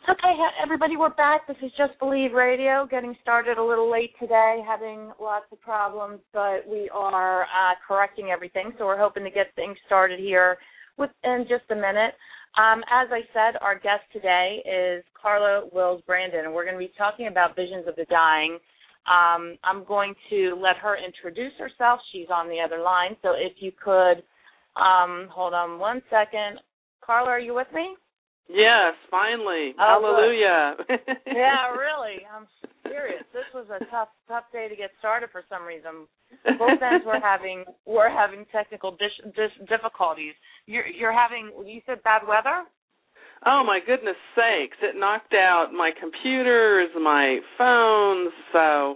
Okay, everybody, we're back. This is Just Believe Radio, getting started a little late today, having lots of problems, but we are correcting everything, so we're hoping to get things started here in just a minute. As I said, our guest today is Carla Wills Brandon, and we're going to be talking about visions of the dying. I'm going to let her introduce herself. She's on the other line, so if you could hold on one second. Carla, are you with me? Yes, finally. Hallelujah. Yeah, really. I'm serious. This was a tough day to get started for some reason. Both ends we're having technical difficulties. You're having, you said bad weather? Oh, my goodness sakes. It knocked out my computers, my phones, so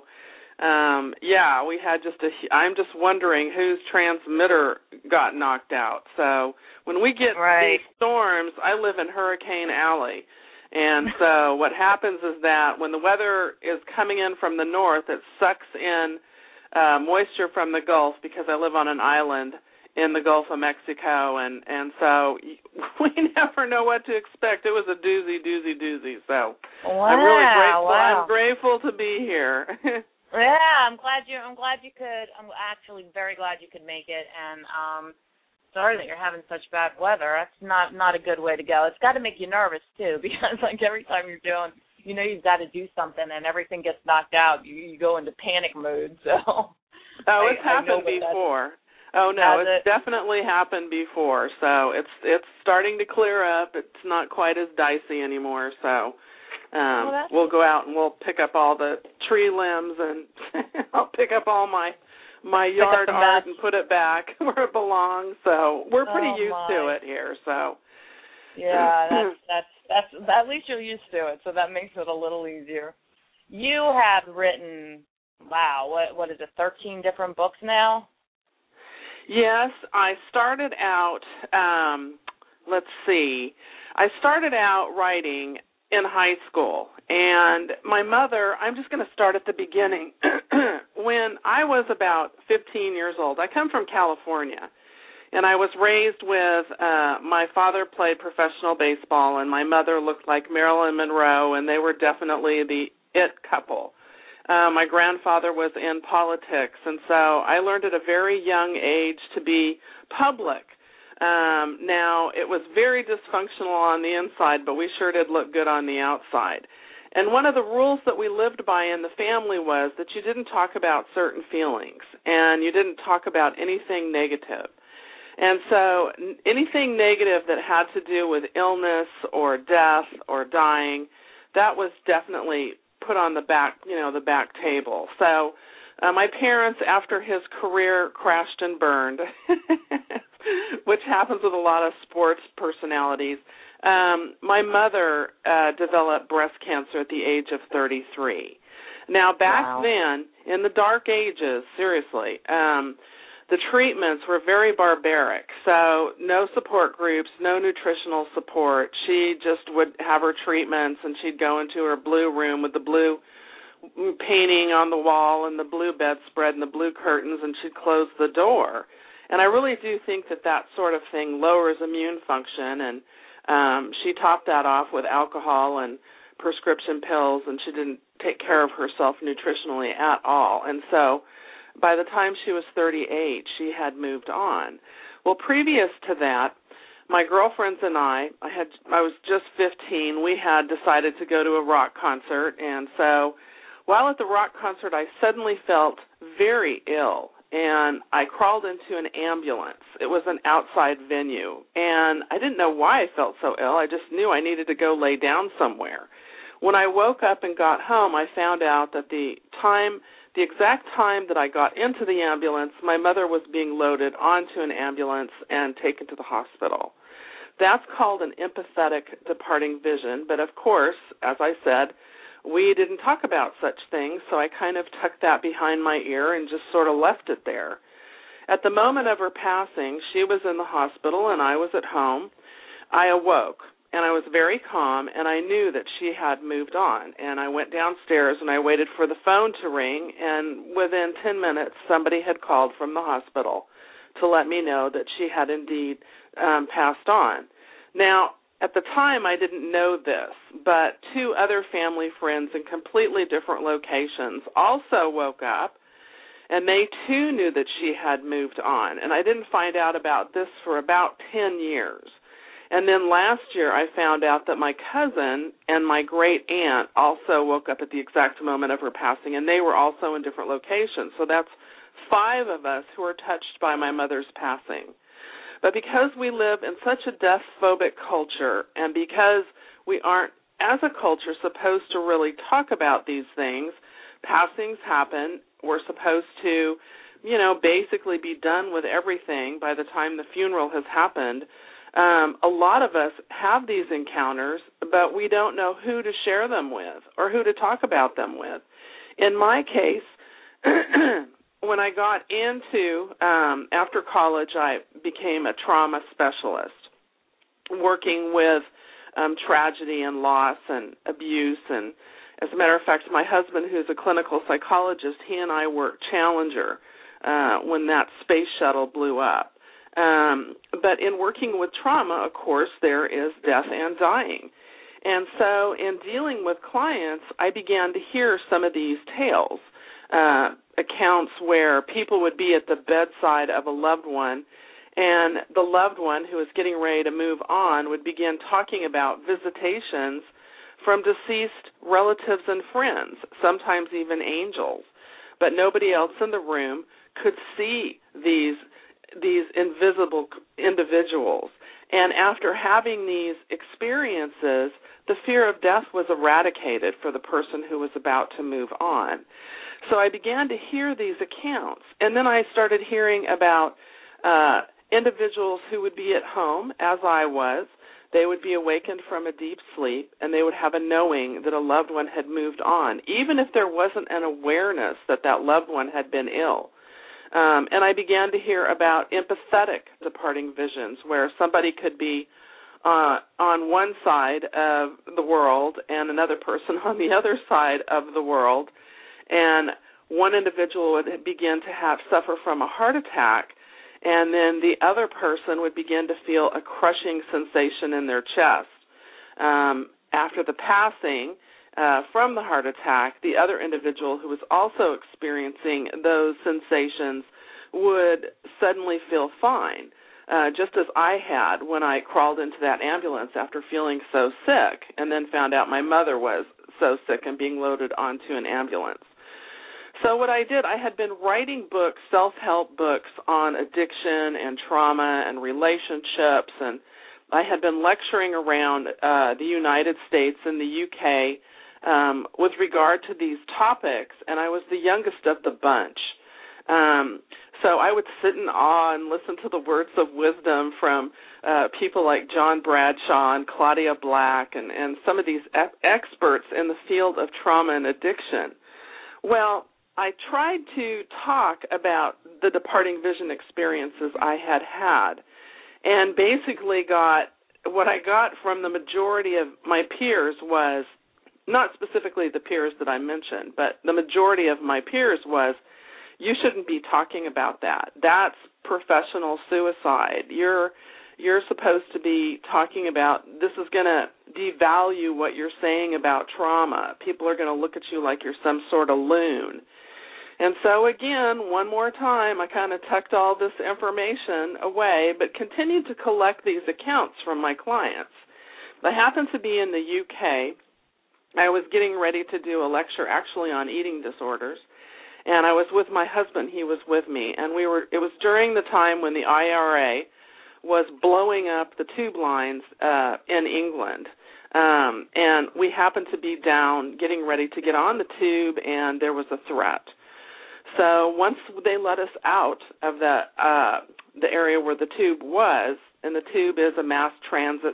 we had I'm just wondering whose transmitter got knocked out. So when we get these storms, I live in Hurricane Alley. And so what happens is that when the weather is coming in from the north, it sucks in moisture from the Gulf because I live on an island in the Gulf of Mexico. And so we never know what to expect. It was a doozy. So I'm really grateful. Wow. I'm grateful to be here. Yeah, I'm glad you could. I'm actually very glad you could make it, and sorry that you're having such bad weather. That's not a good way to go. It's got to make you nervous too, because like every time you're doing, you've got to do something, and everything gets knocked out. You go into panic mode. So. It's happened before. Oh no, it's definitely happened before. So it's starting to clear up. It's not quite as dicey anymore. So. We'll go out and we'll pick up all the tree limbs, and I'll pick up all my yard art and put it back where it belongs. So we're pretty used to it here. So yeah, that's at least you're used to it. So that makes it a little easier. You have written, what is it, 13 different books now? Yes, I started out. I started out writing in high school, and my mother, I'm just going to start at the beginning. When I was about 15 years old, I come from California, and I was raised with, my father played professional baseball, and my mother looked like Marilyn Monroe, and they were definitely the it couple. My grandfather was in politics, and so I learned at a very young age to be public. Now, it was very dysfunctional on the inside, but we sure did look good on the outside. And one of the rules that we lived by in the family was that you didn't talk about certain feelings, and you didn't talk about anything negative. And so anything negative that had to do with illness or death or dying, that was definitely put on the back table. So my parents, after his career crashed and burned, which happens with a lot of sports personalities, my mother developed breast cancer at the age of 33. Now, back then, in the dark ages, seriously, the treatments were very barbaric. So no support groups, no nutritional support. She just would have her treatments, and she'd go into her blue room with the blue painting on the wall and the blue bedspread and the blue curtains, and she'd close the door. And I really do think that sort of thing lowers immune function, and she topped that off with alcohol and prescription pills, and she didn't take care of herself nutritionally at all. And so by the time she was 38, she had moved on. Well, previous to that, my girlfriends and I was just 15, we had decided to go to a rock concert, and so while at the rock concert, I suddenly felt very ill, and I crawled into an ambulance. It was an outside venue, and I didn't know why I felt so ill. I just knew I needed to go lay down somewhere. When I woke up and got home, I found out that the exact time that I got into the ambulance, my mother was being loaded onto an ambulance and taken to the hospital. That's called an empathetic departing vision, but of course, as I said, we didn't talk about such things, so I kind of tucked that behind my ear and just sort of left it there. At the moment of her passing, she was in the hospital and I was at home. I awoke, and I was very calm, and I knew that she had moved on. And I went downstairs, and I waited for the phone to ring, and within 10 minutes, somebody had called from the hospital to let me know that she had indeed passed on. Now, at the time, I didn't know this, but 2 other family friends in completely different locations also woke up, and they, too, knew that she had moved on. And I didn't find out about this for about 10 years. And then last year, I found out that my cousin and my great-aunt also woke up at the exact moment of her passing, and they were also in different locations. So that's 5 of us who are touched by my mother's passing. But because we live in such a death-phobic culture, and because we aren't, as a culture, supposed to really talk about these things, passings happen. We're supposed to, basically be done with everything by the time the funeral has happened. A lot of us have these encounters, but we don't know who to share them with or who to talk about them with. In my case, when I got into, after college, I became a trauma specialist, working with tragedy and loss and abuse. And as a matter of fact, my husband, who's a clinical psychologist, he and I worked Challenger when that space shuttle blew up. But in working with trauma, of course, there is death and dying. And so in dealing with clients, I began to hear some of these tales, accounts where people would be at the bedside of a loved one, and the loved one who was getting ready to move on would begin talking about visitations from deceased relatives and friends, sometimes even angels. But nobody else in the room could see these invisible individuals. And after having these experiences, the fear of death was eradicated for the person who was about to move on. So I began to hear these accounts, and then I started hearing about individuals who would be at home, as I was. They would be awakened from a deep sleep, and they would have a knowing that a loved one had moved on, even if there wasn't an awareness that that loved one had been ill. And I began to hear about empathetic departing visions, where somebody could be on one side of the world and another person on the other side of the world, and one individual would begin to suffer from a heart attack, and then the other person would begin to feel a crushing sensation in their chest. After the passing from the heart attack, the other individual who was also experiencing those sensations would suddenly feel fine, just as I had when I crawled into that ambulance after feeling so sick and then found out my mother was so sick and being loaded onto an ambulance. So what I did, I had been writing books, self-help books on addiction and trauma and relationships, and I had been lecturing around the United States and the UK with regard to these topics, and I was the youngest of the bunch. So I would sit in awe and listen to the words of wisdom from people like John Bradshaw and Claudia Black and some of these experts in the field of trauma and addiction. Well, I tried to talk about the departing vision experiences I had had, and basically what I got from the majority of my peers was, not specifically the peers that I mentioned, but the majority of my peers was, you shouldn't be talking about that. That's professional suicide. You're supposed to be talking about, this is going to devalue what you're saying about trauma. People are going to look at you like you're some sort of loon. And so, again, one more time, I kind of tucked all this information away, but continued to collect these accounts from my clients. I happened to be in the UK. I was getting ready to do a lecture actually on eating disorders, and I was with my husband. He was with me, and it was during the time when the IRA was blowing up the tube lines in England. And we happened to be down getting ready to get on the tube, and there was a threat. So once they let us out of the area where the tube was, and the tube is a mass transit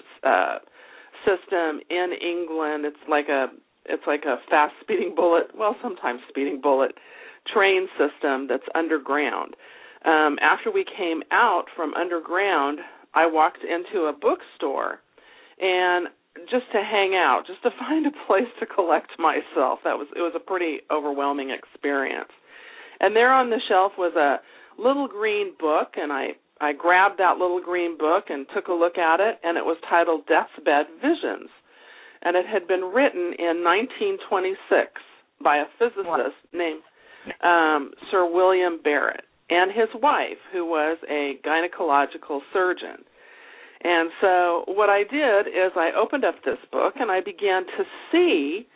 system in England. It's like a fast speeding bullet, well, sometimes speeding bullet train system that's underground. After we came out from underground, I walked into a bookstore and just to hang out, just to find a place to collect myself. It was a pretty overwhelming experience. And there on the shelf was a little green book, and I I grabbed that little green book and took a look at it, and it was titled Deathbed Visions. And it had been written in 1926 by a physicist named Sir William Barrett and his wife, who was a gynecological surgeon. And so what I did is I opened up this book and I began to see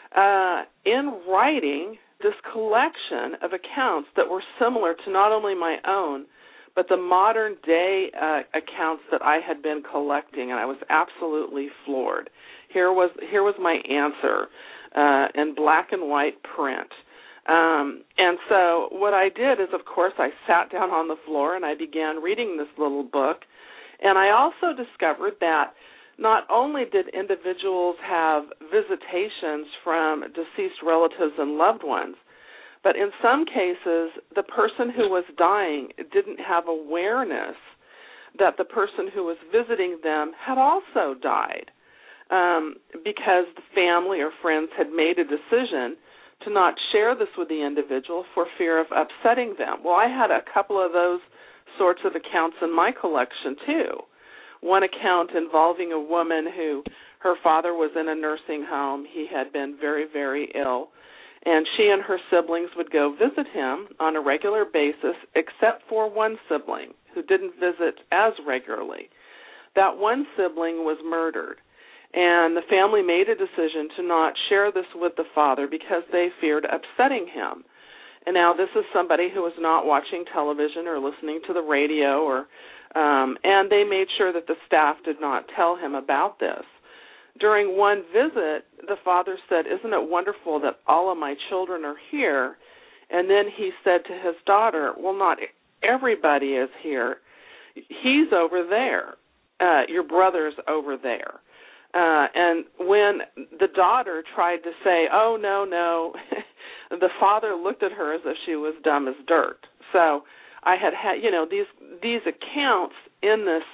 in writing this collection of accounts that were similar to not only my own, but the modern day accounts that I had been collecting, and I was absolutely floored. Here was my answer in black and white print. And so what I did is, of course, I sat down on the floor and I began reading this little book. And I also discovered that not only did individuals have visitations from deceased relatives and loved ones, but in some cases, the person who was dying didn't have awareness that the person who was visiting them had also died, because the family or friends had made a decision to not share this with the individual for fear of upsetting them. Well, I had a couple of those sorts of accounts in my collection, too. One account involving a woman who, her father was in a nursing home. He had been very, very ill, and she and her siblings would go visit him on a regular basis, except for one sibling who didn't visit as regularly. That one sibling was murdered, and the family made a decision to not share this with the father because they feared upsetting him. And now this is somebody who was not watching television or listening to the radio, or and they made sure that the staff did not tell him about this. During one visit, the father said, "Isn't it wonderful that all of my children are here?" And then he said to his daughter, "Well, not everybody is here. He's over there. Your brother's over there." And when the daughter tried to say, "Oh, no," the father looked at her as if she was dumb as dirt. So I had these accounts in this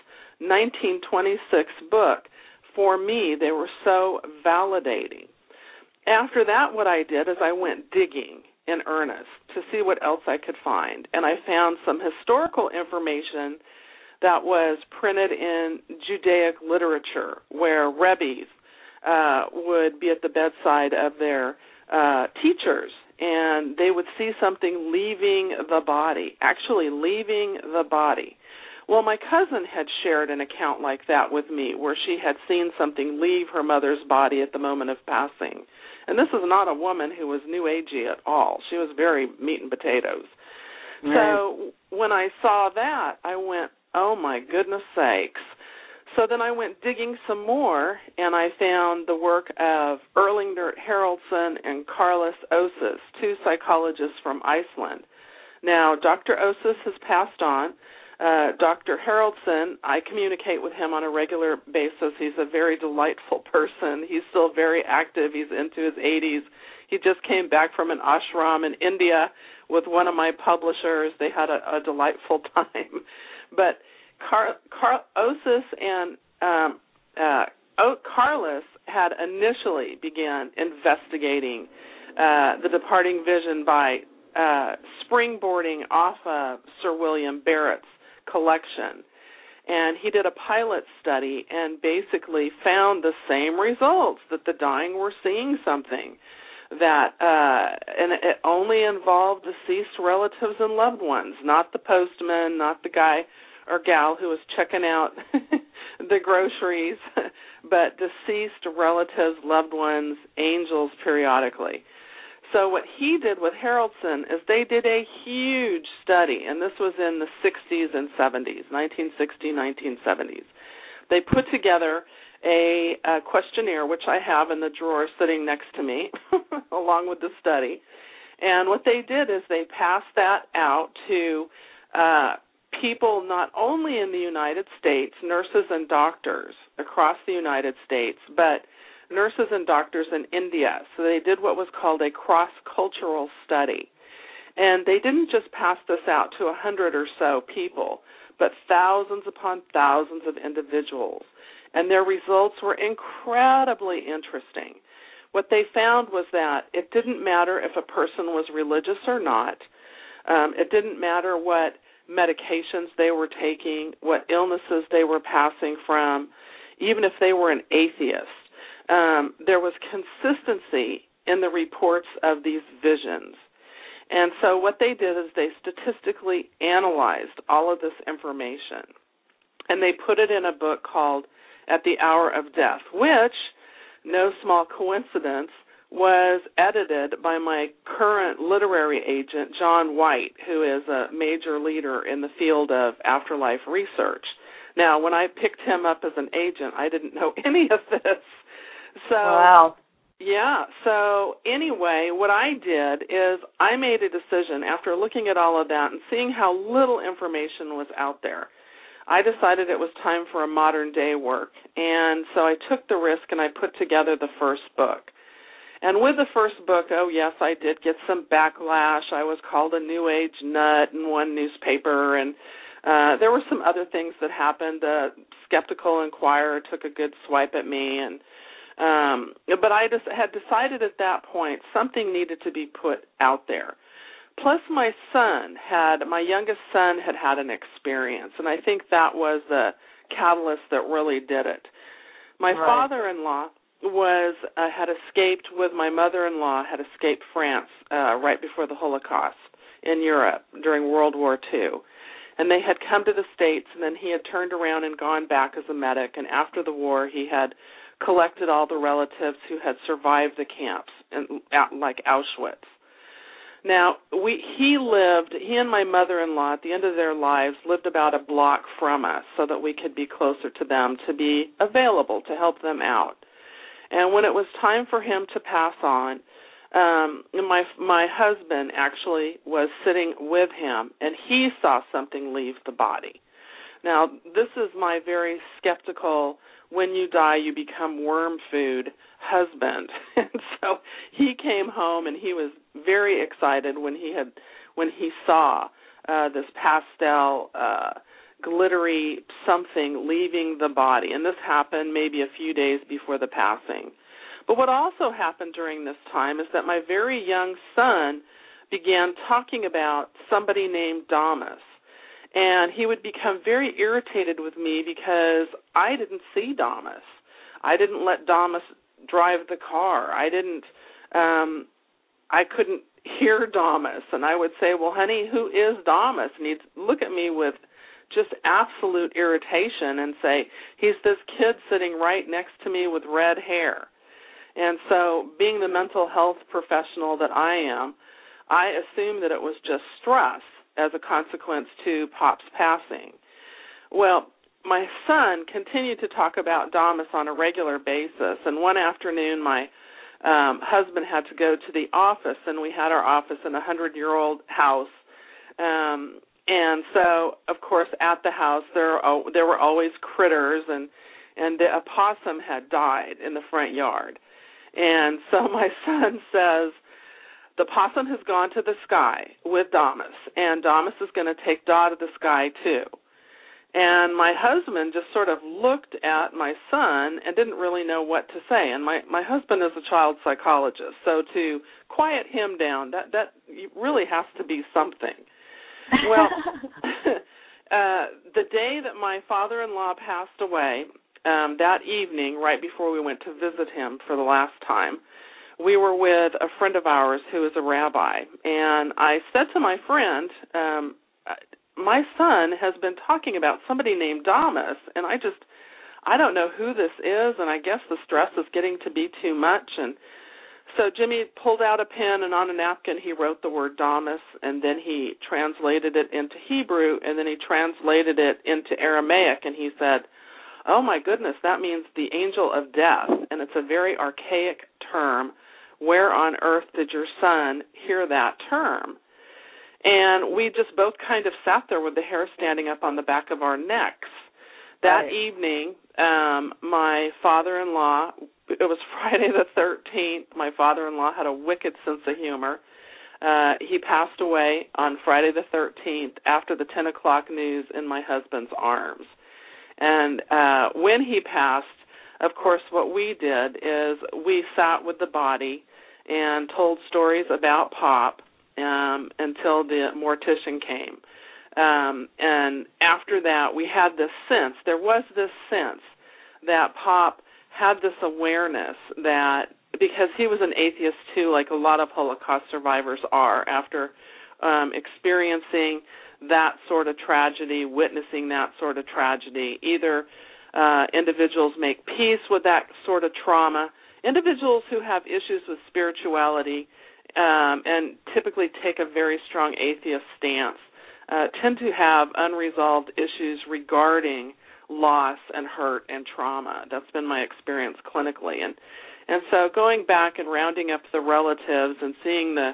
1926 book. For me, they were so validating. After that, what I did is I went digging in earnest to see what else I could find. And I found some historical information that was printed in Judaic literature, where rebbes would be at the bedside of their teachers, and they would see something leaving the body, actually leaving the body. Well, my cousin had shared an account like that with me, where she had seen something leave her mother's body at the moment of passing. And this is not a woman who was New Agey at all. She was very meat and potatoes. Right. So when I saw that, I went, oh, my goodness sakes. So then I went digging some more, and I found the work of Erlendur Haraldsson and Carlos Osis, two psychologists from Iceland. Now, Dr. Osis has passed on. Dr. Haraldsson, I communicate with him on a regular basis. He's a very delightful person. He's still very active. He's into his 80s. He just came back from an ashram in India with one of my publishers. They had a delightful time. But Osis and Carlos had initially began investigating the departing vision by springboarding off of Sir William Barrett's collection. And he did a pilot study and basically found the same results, that the dying were seeing something, that and it only involved deceased relatives and loved ones, not the postman, not the guy or gal who was checking out the groceries, but deceased relatives, loved ones, angels periodically. So what he did with Haraldsson is they did a huge study, and this was in the 60s and 70s, 1960, 1970s. They put together a questionnaire, which I have in the drawer sitting next to me, along with the study. And what they did is they passed that out to people not only in the United States, nurses and doctors across the United States, but nurses and doctors in India. So they did what was called a cross-cultural study. And they didn't just pass this out to 100 or so people, but thousands upon thousands of individuals. And their results were incredibly interesting. What they found was that it didn't matter if a person was religious or not. It didn't matter what medications they were taking, what illnesses they were passing from, even if they were an atheist. There was consistency in the reports of these visions. And so what they did is they statistically analyzed all of this information, and they put it in a book called At the Hour of Death, which, no small coincidence, was edited by my current literary agent, John White, who is a major leader in the field of afterlife research. Now, when I picked him up as an agent, I didn't know any of this. So, wow. Yeah, so anyway, what I did is I made a decision after looking at all of that and seeing how little information was out there. I decided it was time for a modern day work, and so I took the risk and I put together the first book. And with the first book, oh yes, I did get some backlash. I was called a New Age nut in one newspaper, and there were some other things that happened. The Skeptical Inquirer took a good swipe at me, and but I just had decided at that point something needed to be put out there. Plus my youngest son had an experience, and I think that was the catalyst that really did it. My father-in-law had escaped with my mother-in-law, had escaped France right before the Holocaust in Europe during World War II. And they had come to the States, and then he had turned around and gone back as a medic, and after the war he had collected all the relatives who had survived the camps, like Auschwitz. Now, he and my mother-in-law, at the end of their lives, lived about a block from us so that we could be closer to them, to be available to help them out. And when it was time for him to pass on, my husband actually was sitting with him, and he saw something leave the body. Now, this is my very skeptical, when you die you become worm food husband. And so he came home and he was very excited when he saw this pastel glittery something leaving the body. And this happened maybe a few days before the passing. But what also happened during this time is that my very young son began talking about somebody named Damas. And he would become very irritated with me because I didn't see Damas. I didn't let Damas drive the car. I couldn't hear Damas. And I would say, well, honey, who is Damas? And he'd look at me with just absolute irritation and say, he's this kid sitting right next to me with red hair. And so being the mental health professional that I am, I assumed that it was just stress as a consequence to Pop's passing. Well, my son continued to talk about Damas on a regular basis, and one afternoon my husband had to go to the office, and we had our office in a 100-year-old house. And so, of course, at the house there were always critters, and the opossum had died in the front yard. And so my son says, the possum has gone to the sky with Damas, and Damas is going to take Dot to the sky too. And my husband just sort of looked at my son and didn't really know what to say. And my husband is a child psychologist, so to quiet him down, that really has to be something. Well, the day that my father-in-law passed away, that evening, right before we went to visit him for the last time, we were with a friend of ours who is a rabbi, and I said to my friend, my son has been talking about somebody named Damas, and I don't know who this is, and I guess the stress is getting to be too much. And so Jimmy pulled out a pen, and on a napkin he wrote the word Damas, and then he translated it into Hebrew, and then he translated it into Aramaic, and he said, oh my goodness, that means the angel of death, and it's a very archaic term. Where on earth did your son hear that term? And we just both kind of sat there with the hair standing up on the back of our necks. That evening, my father-in-law, it was Friday the 13th, my father-in-law had a wicked sense of humor. He passed away on Friday the 13th after the 10 o'clock news in my husband's arms. And when he passed, of course, what we did is we sat with the body and told stories about Pop until the mortician came. And after that, we had this sense, there was this sense that Pop had this awareness that, because he was an atheist too, like a lot of Holocaust survivors are, after experiencing that sort of tragedy, witnessing that sort of tragedy, either individuals make peace with that sort of trauma. Individuals who have issues with spirituality and typically take a very strong atheist stance tend to have unresolved issues regarding loss and hurt and trauma. That's been my experience clinically. And so going back and rounding up the relatives and seeing the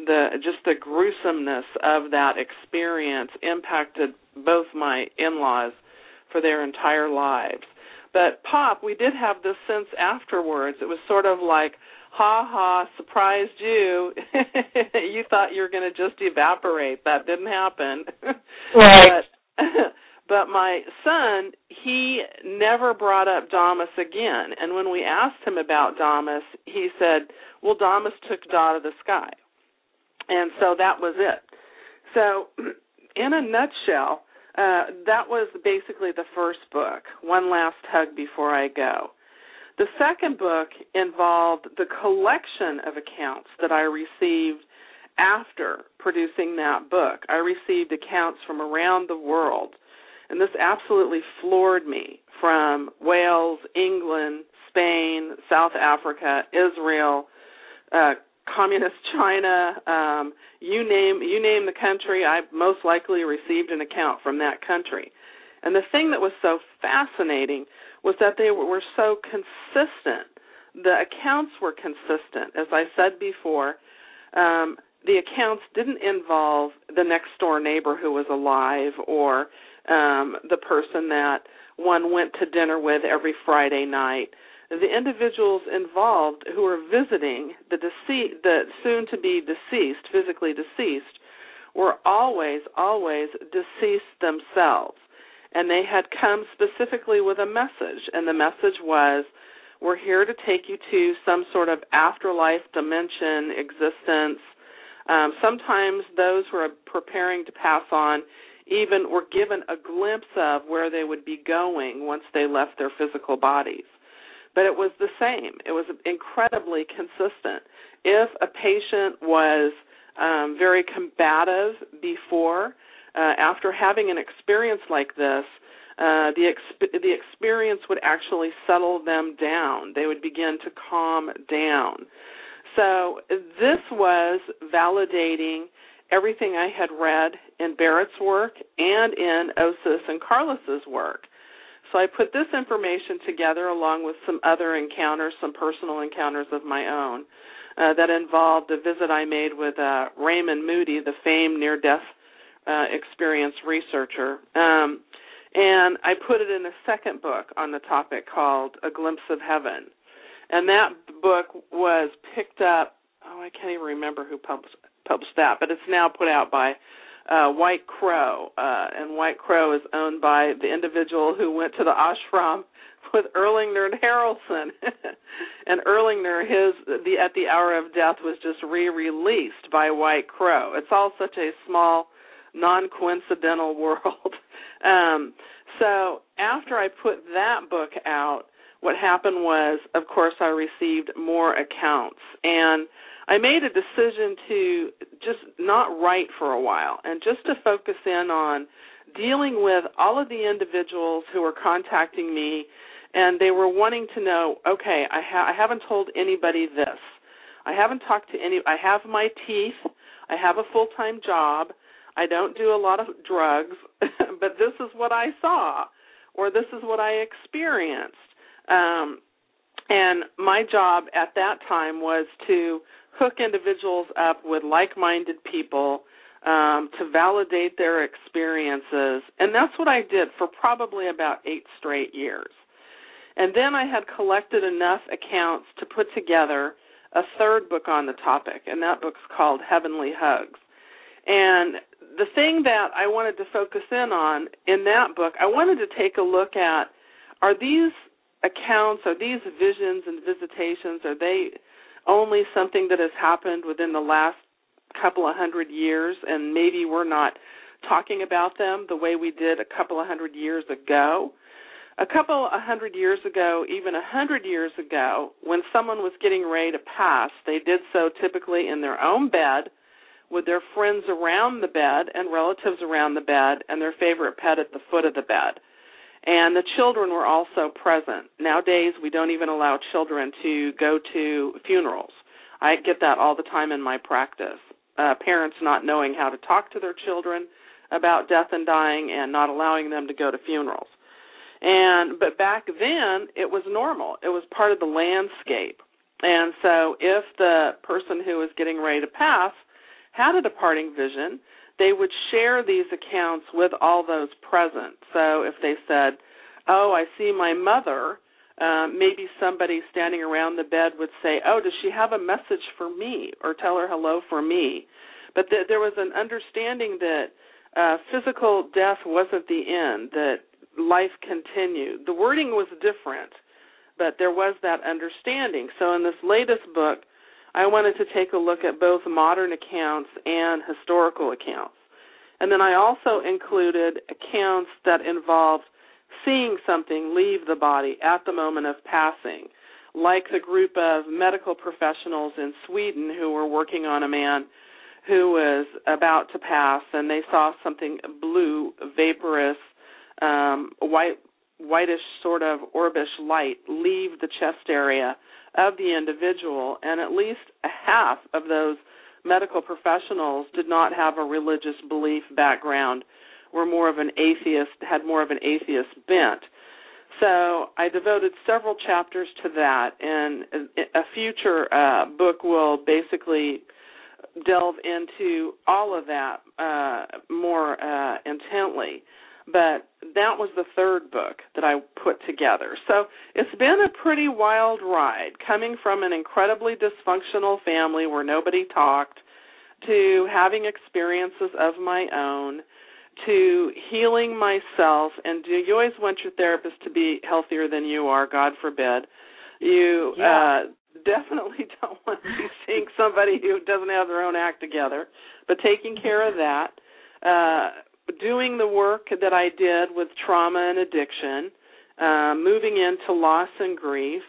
gruesomeness of that experience impacted both my in-laws for their entire lives. But Pop, we did have this sense afterwards. It was sort of like, ha ha, surprised you. You thought you were going to just evaporate. That didn't happen. Right. But my son, he never brought up Damas again. And when we asked him about Damas, he said, well, Damas took Da to the sky. And so that was it. So in a nutshell, that was basically the first book, One Last Hug Before I Go. The second book involved the collection of accounts that I received after producing that book. I received accounts from around the world, and this absolutely floored me, from Wales, England, Spain, South Africa, Israel, communist China, you name the country, I most likely received an account from that country. And the thing that was so fascinating was that they were so consistent. The accounts were consistent. As I said before, the accounts didn't involve the next-door neighbor who was alive or the person that one went to dinner with every Friday night. The individuals involved who were visiting the soon-to-be deceased, physically deceased, were always deceased themselves. And they had come specifically with a message, and the message was, we're here to take you to some sort of afterlife dimension, existence. Sometimes those who are preparing to pass on even were given a glimpse of where they would be going once they left their physical bodies. But it was the same. It was incredibly consistent. If a patient was very combative before, after having an experience like this, the experience would actually settle them down. They would begin to calm down. So this was validating everything I had read in Barrett's work and in Osis and Carlos's work. So I put this information together along with some other encounters, some personal encounters of my own, that involved a visit I made with Raymond Moody, the famed near-death experience researcher. And I put it in a second book on the topic called A Glimpse of Heaven. And that book was picked up, I can't even remember who published that, but it's now put out by White Crow, and White Crow is owned by the individual who went to the ashram with Erlanger and Harrelson. And Erlanger, at the hour of death, was just re-released by White Crow. It's all such a small, non-coincidental world. So after I put that book out, what happened was, of course, I received more accounts. And I made a decision to just not write for a while and just to focus in on dealing with all of the individuals who were contacting me, and they were wanting to know, okay, I haven't told anybody this. I haven't talked to I have my teeth. I have a full-time job. I don't do a lot of drugs, but this is what I saw, or this is what I experienced. And my job at that time was to hook individuals up with like-minded people to validate their experiences. And that's what I did for probably about 8 straight years. And then I had collected enough accounts to put together a third book on the topic, and that book's called Heavenly Hugs. And the thing that I wanted to focus in on in that book, I wanted to take a look at, are these accounts, are these visions and visitations, are they only something that has happened within the last couple of 100 years, and maybe we're not talking about them the way we did a couple of hundred years ago. A couple of hundred years ago, even 100 years ago, when someone was getting ready to pass, they did so typically in their own bed with their friends around the bed and relatives around the bed and their favorite pet at the foot of the bed. And the children were also present. Nowadays, we don't even allow children to go to funerals. I get that all the time in my practice. Parents not knowing how to talk to their children about death and dying and not allowing them to go to funerals. But back then, it was normal. It was part of the landscape. And so if the person who was getting ready to pass had a departing vision, they would share these accounts with all those present. So if they said, oh, I see my mother, maybe somebody standing around the bed would say, oh, does she have a message for me, or tell her hello for me? But there was an understanding that physical death wasn't the end, that life continued. The wording was different, but there was that understanding. So in this latest book, I wanted to take a look at both modern accounts and historical accounts. And then I also included accounts that involved seeing something leave the body at the moment of passing, like the group of medical professionals in Sweden who were working on a man who was about to pass, and they saw something blue, vaporous, whitish sort of orbish light leave the chest area of the individual, and at least a half of those medical professionals did not have a religious belief background, were more of an atheist, had more of an atheist bent. So I devoted several chapters to that, and a future book will basically delve into all of that more intently. But that was the third book that I put together. So it's been a pretty wild ride, coming from an incredibly dysfunctional family where nobody talked, to having experiences of my own, to healing myself. And you always want your therapist to be healthier than you are, God forbid. You definitely don't want to be seeing somebody who doesn't have their own act together, but taking care of that. Doing the work that I did with trauma and addiction, moving into loss and grief,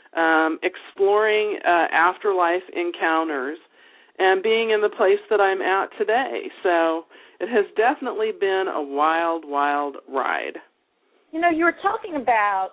exploring afterlife encounters, and being in the place that I'm at today. So it has definitely been a wild, wild ride. You know, you were talking about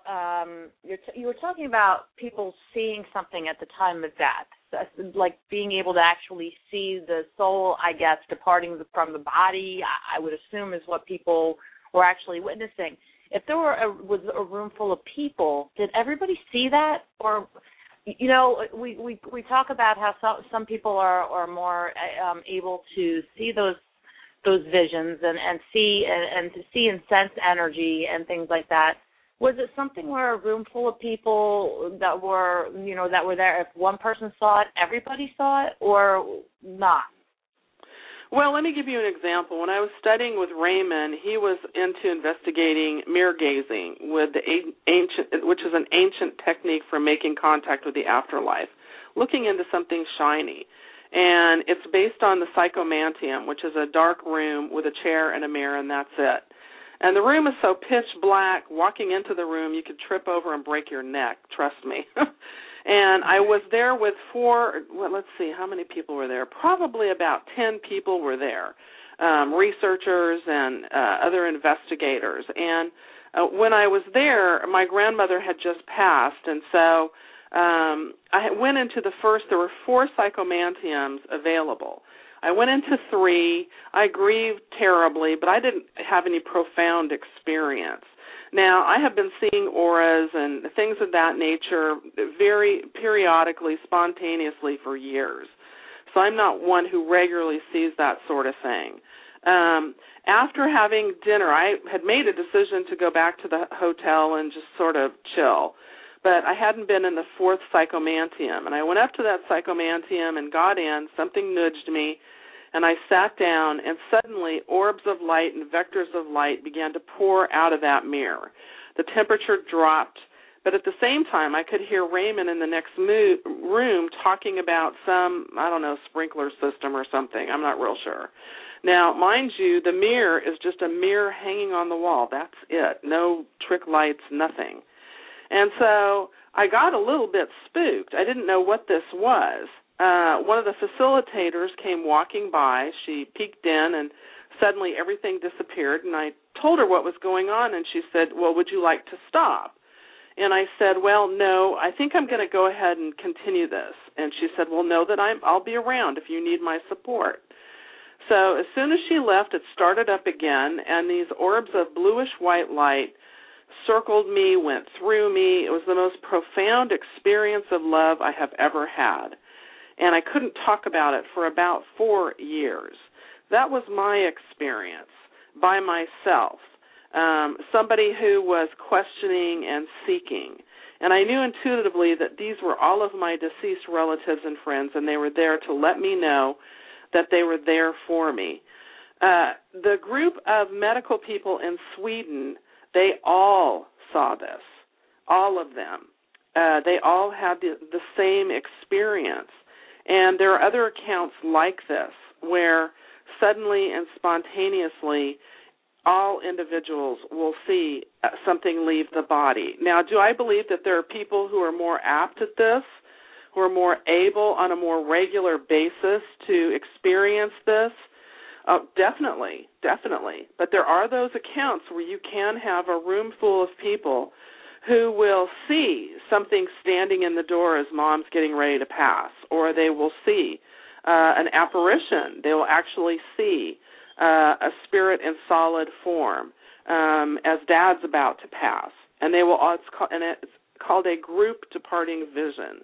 you were talking about people seeing something at the time of death, like being able to actually see the soul, I guess, departing from the body. I would assume is what people were actually witnessing. If there was a room full of people, did everybody see that? Or, you know, we talk about how some people are more able to see those visions and see and to see and sense energy and things like that. Was it something where a room full of people that were there, if one person saw it, everybody saw it, or not? Well, let me give you an example. When I was studying with Raymond, he was into investigating mirror gazing, with which is an ancient technique for making contact with the afterlife, looking into something shiny. And it's based on the psychomantium, which is a dark room with a chair and a mirror, and that's it. And the room is so pitch black, walking into the room, you could trip over and break your neck, trust me. And I was there with let's see, how many people were there? Probably about 10 people were there, researchers and other investigators. And when I was there, my grandmother had just passed, and so I went into the first. There were 4 psychomantiums available. I went into 3. I grieved terribly, but I didn't have any profound experience. Now, I have been seeing auras and things of that nature very periodically, spontaneously for years. So I'm not one who regularly sees that sort of thing. After having dinner, I had made a decision to go back to the hotel and just sort of chill. But I hadn't been in the 4th psychomantium. And I went up to that psychomantium and got in. Something nudged me, and I sat down, and suddenly orbs of light and vectors of light began to pour out of that mirror. The temperature dropped. But at the same time, I could hear Raymond in the next room talking about some, I don't know, sprinkler system or something. I'm not real sure. Now, mind you, the mirror is just a mirror hanging on the wall. That's it. No trick lights, nothing. And so I got a little bit spooked. I didn't know what this was. One of the facilitators came walking by. She peeked in, and suddenly everything disappeared. And I told her what was going on, and she said, well, would you like to stop? And I said, well, no, I think I'm going to go ahead and continue this. And she said, well, know that I'll be around if you need my support. So as soon as she left, it started up again, and these orbs of bluish-white light circled me, went through me. It was the most profound experience of love I have ever had. And I couldn't talk about it for about 4 years. That was my experience by myself, somebody who was questioning and seeking. And I knew intuitively that these were all of my deceased relatives and friends, and they were there to let me know that they were there for me. The group of medical people in Sweden, they all saw this, all of them. They all had the same experience. And there are other accounts like this where suddenly and spontaneously all individuals will see something leave the body. Now, do I believe that there are people who are more apt at this, who are more able on a more regular basis to experience this? Definitely. But there are those accounts where you can have a room full of people who will see something standing in the door as mom's getting ready to pass, or they will see an apparition. They will actually see a spirit in solid form as dad's about to pass. And it's called a group departing vision.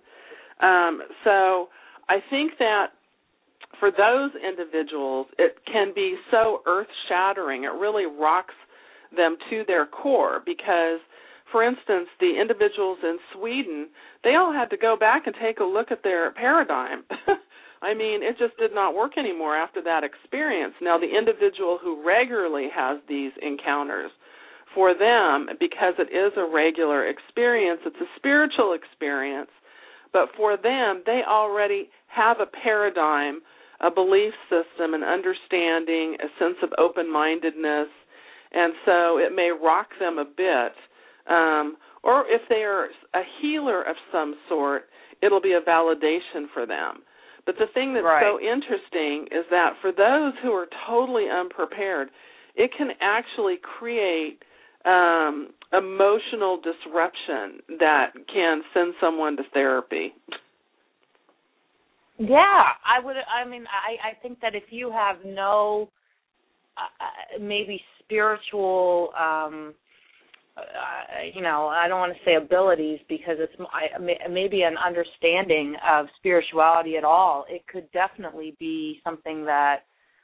So I think that for those individuals, it can be so earth-shattering. It really rocks them to their core because, for instance, the individuals in Sweden, they all had to go back and take a look at their paradigm. I mean, it just did not work anymore after that experience. Now, the individual who regularly has these encounters, for them, because it is a regular experience, it's a spiritual experience, but for them, they already have a paradigm, a belief system, an understanding, a sense of open-mindedness, and so it may rock them a bit. Or if they are a healer of some sort, it'll be a validation for them. But the thing that's so interesting is that for those who are totally unprepared, it can actually create emotional disruption that can send someone to therapy. Yeah, I think that if you have no maybe spiritual I don't want to say abilities because it's maybe an understanding of spirituality at all. It could definitely be something that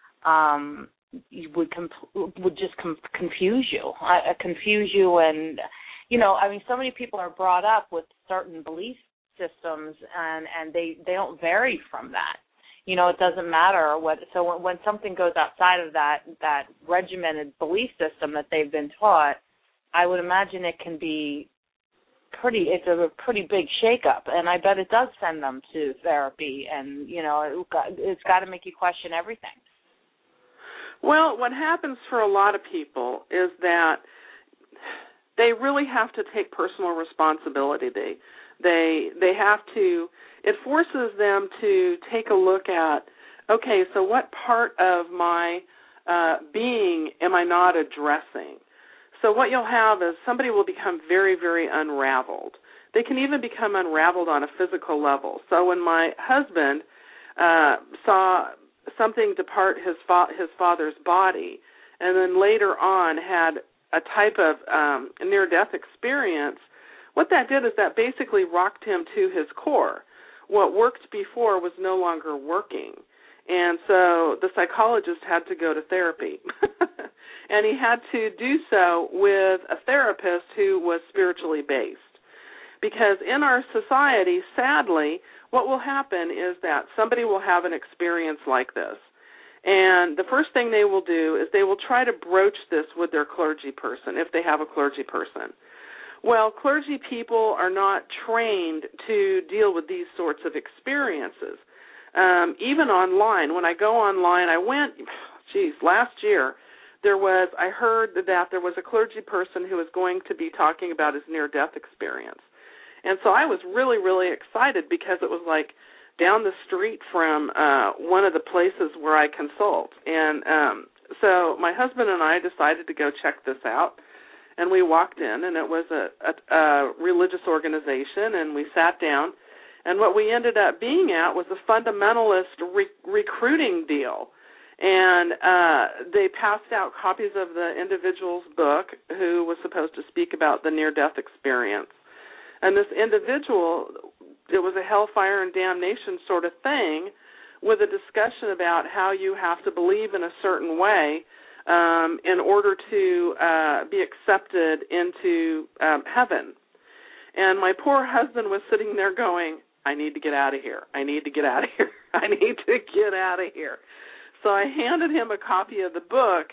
would just confuse you, and so many people are brought up with certain belief systems, and they don't vary from that. It doesn't matter what. So when something goes outside of that regimented belief system that they've been taught, I would imagine it can be it's a pretty big shakeup, and I bet it does send them to therapy, and it's got to make you question everything. Well, what happens for a lot of people is that they really have to take personal responsibility. They have to. It forces them to take a look at, okay, so what part of my being am I not addressing? So what you'll have is somebody will become very, very unraveled. They can even become unraveled on a physical level. So when my husband saw something depart his father's body, and then later on had a type of near-death experience, what that did is that basically rocked him to his core. What worked before was no longer working. And so the psychologist had to go to therapy. And he had to do so with a therapist who was spiritually based. Because in our society, sadly, what will happen is that somebody will have an experience like this. And the first thing they will do is they will try to broach this with their clergy person, if they have a clergy person. Well, clergy people are not trained to deal with these sorts of experiences. Even online, when I go online, I went, last year, I heard that there was a clergy person who was going to be talking about his near-death experience. And so I was really, really excited because it was like down the street from one of the places where I consult. And so my husband and I decided to go check this out. And we walked in, and it was a religious organization, and we sat down. And what we ended up being at was a fundamentalist recruiting deal. And they passed out copies of the individual's book who was supposed to speak about the near-death experience. And this individual, it was a hellfire and damnation sort of thing with a discussion about how you have to believe in a certain way in order to be accepted into heaven. And my poor husband was sitting there going, I need to get out of here. I need to get out of here. I need to get out of here. So I handed him a copy of the book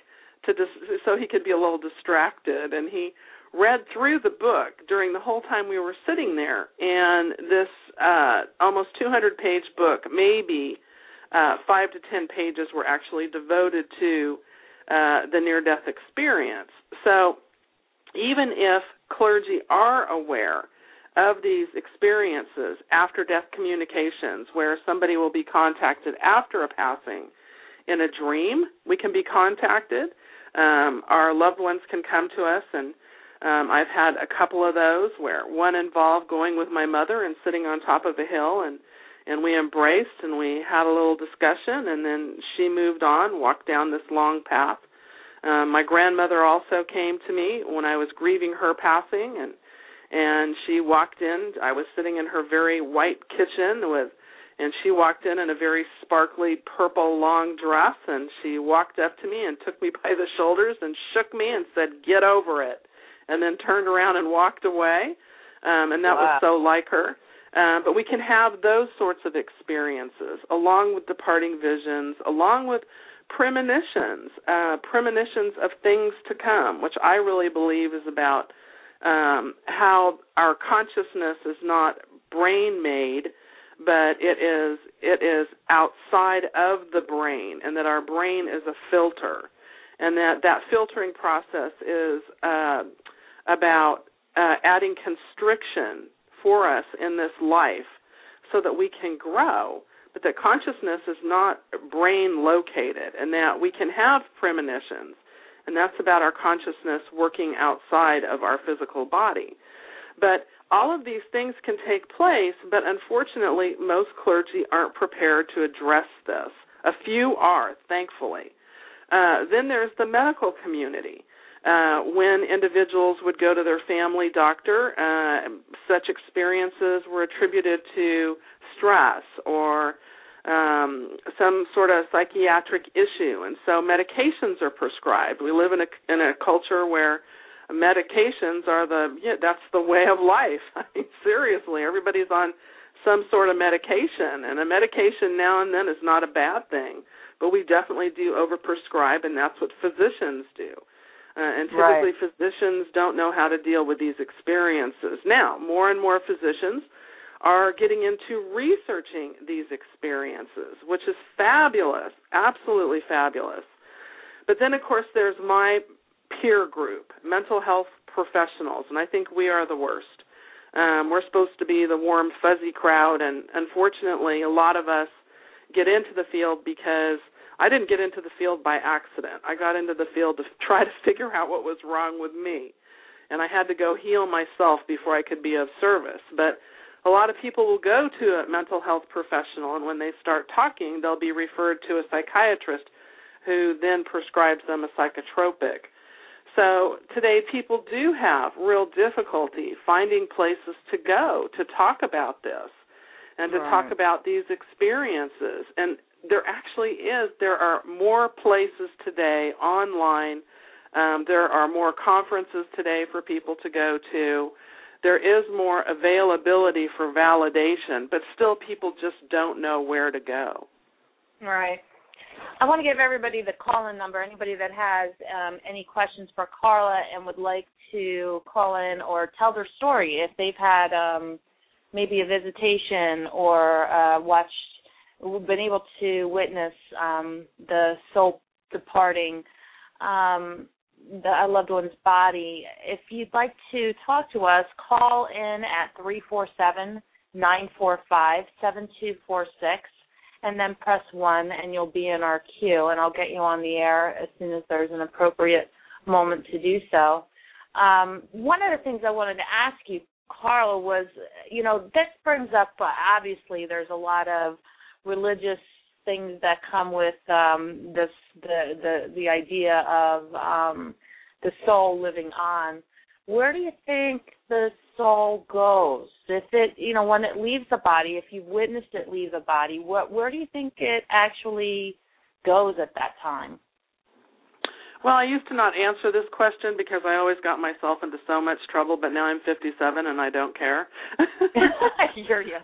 so he could be a little distracted, and he read through the book during the whole time we were sitting there. And this almost 200-page book, maybe 5 to 10 pages were actually devoted to the near-death experience. So even if clergy are aware of these experiences, after-death communications, where somebody will be contacted after a passing in a dream, we can be contacted. Our loved ones can come to us, and I've had a couple of those where one involved going with my mother and sitting on top of a hill, and we embraced and we had a little discussion, and then she moved on, walked down this long path. My grandmother also came to me when I was grieving her passing, and she walked in. I was sitting in her very white kitchen and she walked in a very sparkly purple long dress, and she walked up to me and took me by the shoulders and shook me and said, "Get over it," and then turned around and walked away, and that was so like her. But we can have those sorts of experiences along with departing visions, along with premonitions of things to come, which I really believe is about how our consciousness is not brain-made, but it is outside of the brain, and that our brain is a filter, and that filtering process is about adding constriction for us in this life so that we can grow, but that consciousness is not brain located, and that we can have premonitions, and that's about our consciousness working outside of our physical body. But all of these things can take place, but unfortunately most clergy aren't prepared to address this. A few are, thankfully. Then there's the medical community. When individuals would go to their family doctor, such experiences were attributed to stress or some sort of psychiatric issue, and so medications are prescribed. We live in a culture where medications are that's the way of life. I mean, seriously, everybody's on some sort of medication, and a medication now and then is not a bad thing, but we definitely do overprescribe, and that's what physicians do. And typically physicians don't know how to deal with these experiences. Now, more and more physicians are getting into researching these experiences, which is fabulous, absolutely fabulous. But then, of course, there's my peer group, mental health professionals, and I think we are the worst. We're supposed to be the warm, fuzzy crowd, and unfortunately a lot of us get into the field because I didn't get into the field by accident. I got into the field to try to figure out what was wrong with me, and I had to go heal myself before I could be of service. But a lot of people will go to a mental health professional, and when they start talking, they'll be referred to a psychiatrist who then prescribes them a psychotropic. So today people do have real difficulty finding places to go to talk about this and to talk about these experiences. And there are more places today online. There are more conferences today for people to go to. There is more availability for validation, but still people just don't know where to go. Right. I want to give everybody the call-in number. Anybody that has any questions for Carla and would like to call in or tell their story, if they've had maybe a visitation or been able to witness the soul departing a loved one's body. If you'd like to talk to us, call in at 347-945-7246 and then press 1 and you'll be in our queue, and I'll get you on the air as soon as there's an appropriate moment to do so. One of the things I wanted to ask you, Carla, was, this brings up, obviously there's a lot of religious things that come with the idea of the soul living on. Where do you think the soul goes? If it, when it leaves the body, if you've witnessed it leave the body, where do you think it actually goes at that time? Well, I used to not answer this question because I always got myself into so much trouble, but now I'm 57 and I don't care. I hear you.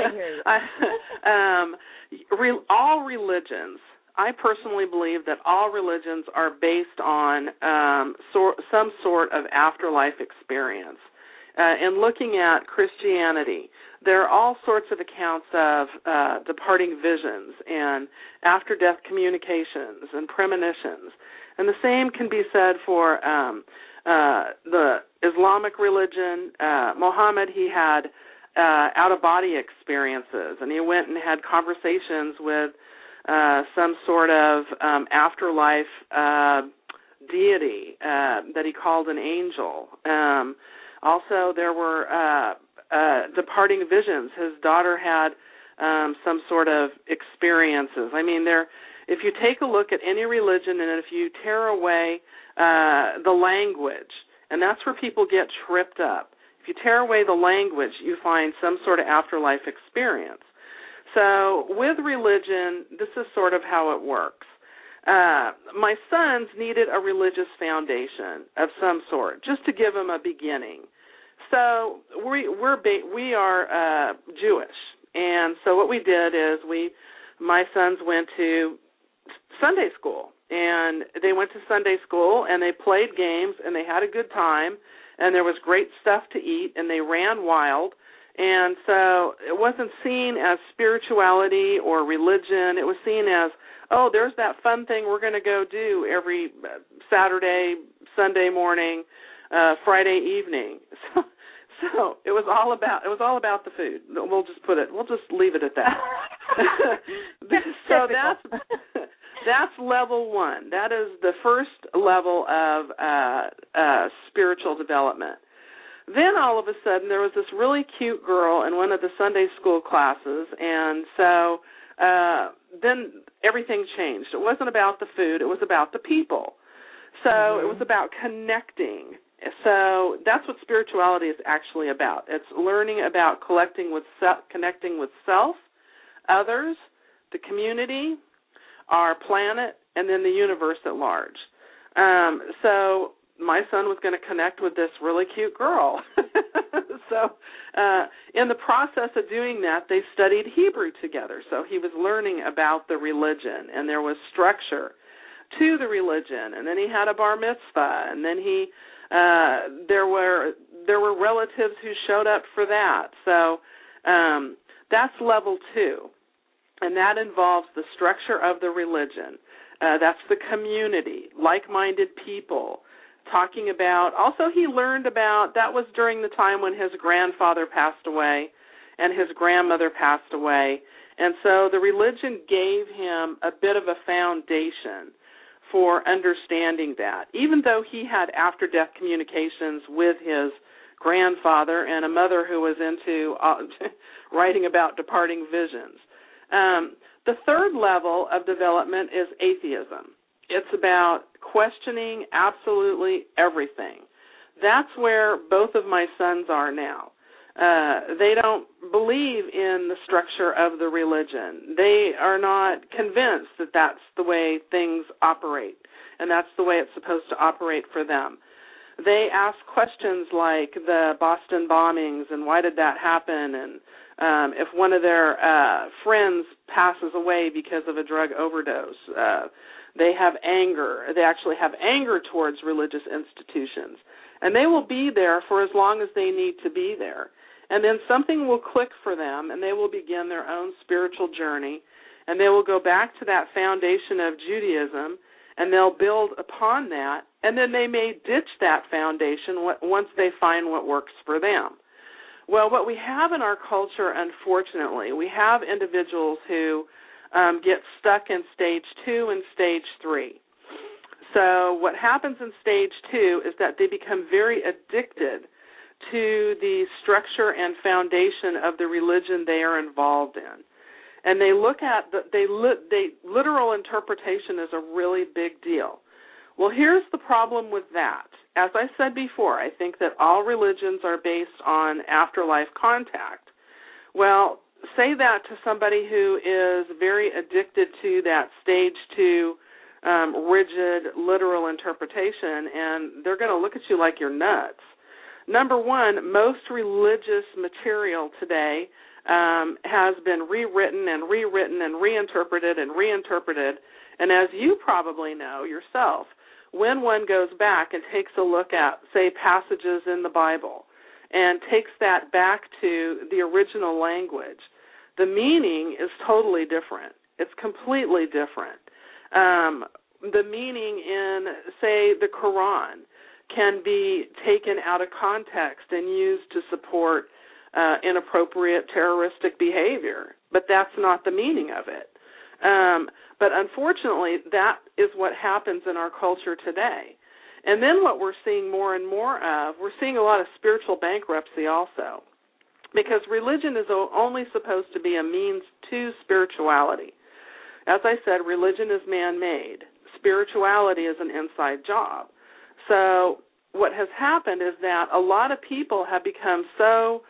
All religions, I personally believe that all religions are based on some sort of afterlife experience. And looking at Christianity, there are all sorts of accounts of departing visions and after-death communications and premonitions. And the same can be said for the Islamic religion. Muhammad, he had out-of-body experiences, and he went and had conversations with some sort of afterlife deity that he called an angel. Also, there were departing visions. His daughter had some sort of experiences. I mean, if you take a look at any religion and if you tear away the language, and that's where people get tripped up. If you tear away the language, you find some sort of afterlife experience. So with religion, this is sort of how it works. My sons needed a religious foundation of some sort, just to give them a beginning. So we are Jewish, and so what we did is my sons went to Sunday school, and they went to Sunday school, and they played games, and they had a good time, and there was great stuff to eat, and they ran wild. And so it wasn't seen as spirituality or religion. It was seen as, oh, there's that fun thing we're going to go do every Saturday, Sunday morning, Friday evening. So it was all about the food. We'll just leave it at that. So that's level one. That is the first level of spiritual development. Then all of a sudden there was this really cute girl in one of the Sunday school classes, and so then everything changed. It wasn't about the food, it was about the people. So it was about connecting. So that's what spirituality is actually about. It's learning about connecting with self, others, the community, our planet, and then the universe at large. So my son was going to connect with this really cute girl. So in the process of doing that, they studied Hebrew together. So he was learning about the religion, and there was structure to the religion. And then he had a bar mitzvah, and then there were relatives who showed up for that. So that's level 2, and that involves the structure of the religion. That's the community, like-minded people. Talking about, also he learned about, that was during the time when his grandfather passed away and his grandmother passed away. And so the religion gave him a bit of a foundation for understanding that, even though he had after-death communications with his grandfather and a mother who was into writing about departing visions. The third level of development is atheism. It's about questioning absolutely everything. That's where both of my sons are now. They don't believe in the structure of the religion. They are not convinced that that's the way things operate, and that's the way it's supposed to operate for them. They ask questions like the Boston bombings and why did that happen, and if one of their friends passes away because of a drug overdose. They have anger. They actually have anger towards religious institutions. And they will be there for as long as they need to be there. And then something will click for them, and they will begin their own spiritual journey, and they will go back to that foundation of Judaism, and they'll build upon that, and then they may ditch that foundation once they find what works for them. Well, what we have in our culture, unfortunately, we have individuals who get stuck in stage 2 and stage 3. So what happens in stage 2 is that they become very addicted to the structure and foundation of the religion they are involved in. And they look at, literal interpretation is a really big deal. Well, here's the problem with that. As I said before, I think that all religions are based on afterlife contact. Well, say that to somebody who is very addicted to that stage 2 rigid, literal interpretation, and they're going to look at you like you're nuts. Number one, most religious material today has been rewritten and rewritten and reinterpreted and reinterpreted. And as you probably know yourself, when one goes back and takes a look at, say, passages in the Bible and takes that back to the original language, the meaning is totally different. It's completely different. The meaning in, say, the Quran can be taken out of context and used to support inappropriate terroristic behavior, but that's not the meaning of it. But unfortunately, that is what happens in our culture today. And then what we're seeing more and more of, we're seeing a lot of spiritual bankruptcy also, because religion is only supposed to be a means to spirituality. As I said, religion is man-made. Spirituality is an inside job. So what has happened is that a lot of people have become so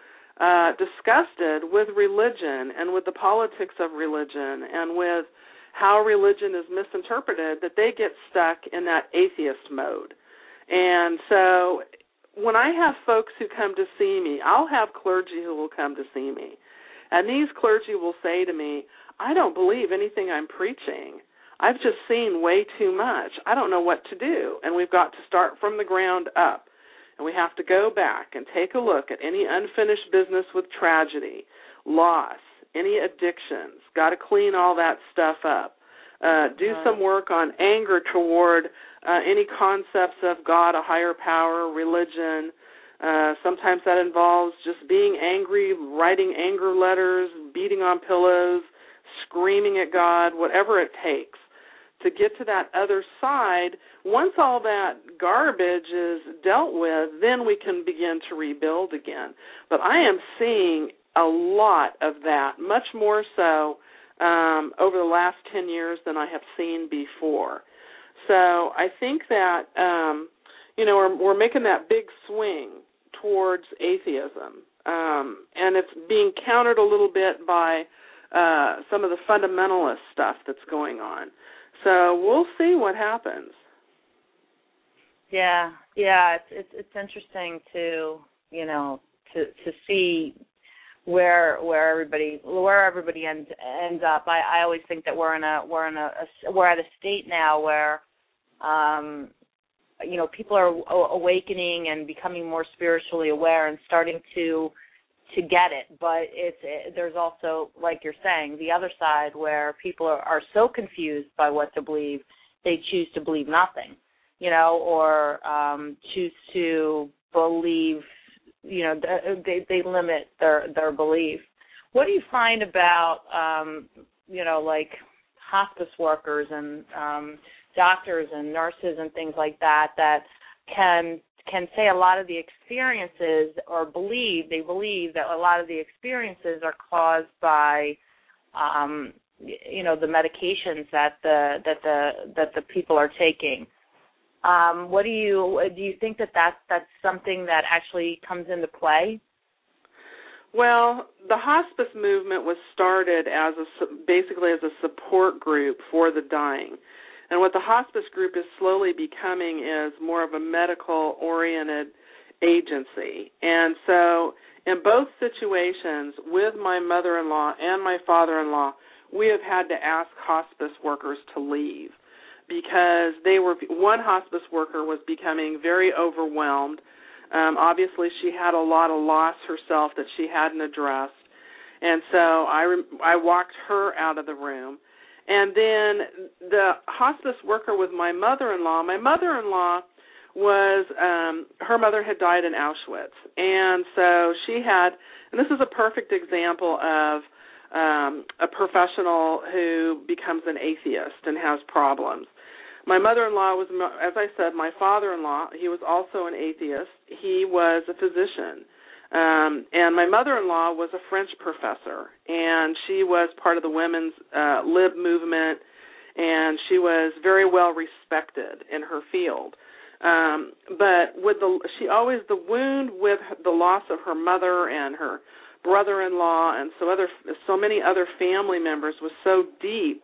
disgusted with religion and with the politics of religion and with how religion is misinterpreted that they get stuck in that atheist mode. And so when I have folks who come to see me, I'll have clergy who will come to see me. And these clergy will say to me, I don't believe anything I'm preaching. I've just seen way too much. I don't know what to do. And we've got to start from the ground up. And we have to go back and take a look at any unfinished business with tragedy, loss, any addictions. Got to clean all that stuff up. Do some work on anger toward any concepts of God, a higher power, religion. Sometimes that involves just being angry, writing anger letters, beating on pillows, screaming at God, whatever it takes to get to that other side. Once all that garbage is dealt with, then we can begin to rebuild again. But I am seeing a lot of that, much more so over the last 10 years than I have seen before. So I think that, we're making that big swing towards atheism, and it's being countered a little bit by some of the fundamentalist stuff that's going on. So we'll see what happens. Yeah, it's interesting to to see where everybody ends up. I always think that we're at a state now where people are awakening and becoming more spiritually aware and starting to get it, but there's also, like you're saying, the other side where people are so confused by what to believe, they choose to believe nothing, or choose to believe, they limit their belief. What do you find about, like hospice workers and doctors and nurses and things like that can say a lot of the experiences, or they believe that a lot of the experiences are caused by, the medications that the people are taking. What do you think that's something that actually comes into play? Well, the hospice movement was started basically as a support group for the dying. And what the hospice group is slowly becoming is more of a medical-oriented agency. And so in both situations, with my mother-in-law and my father-in-law, we have had to ask hospice workers to leave because one hospice worker was becoming very overwhelmed. Obviously, she had a lot of loss herself that she hadn't addressed. And so I walked her out of the room. And then the hospice worker was my mother-in-law. My mother-in-law was, her mother had died in Auschwitz. And so she had, and this is a perfect example of a professional who becomes an atheist and has problems. My mother-in-law was, as I said, my father-in-law. He was also an atheist. He was a physician. And my mother-in-law was a French professor, and she was part of the women's lib movement, and she was very well respected in her field. But the wound with the loss of her mother and her brother-in-law and so many other family members was so deep.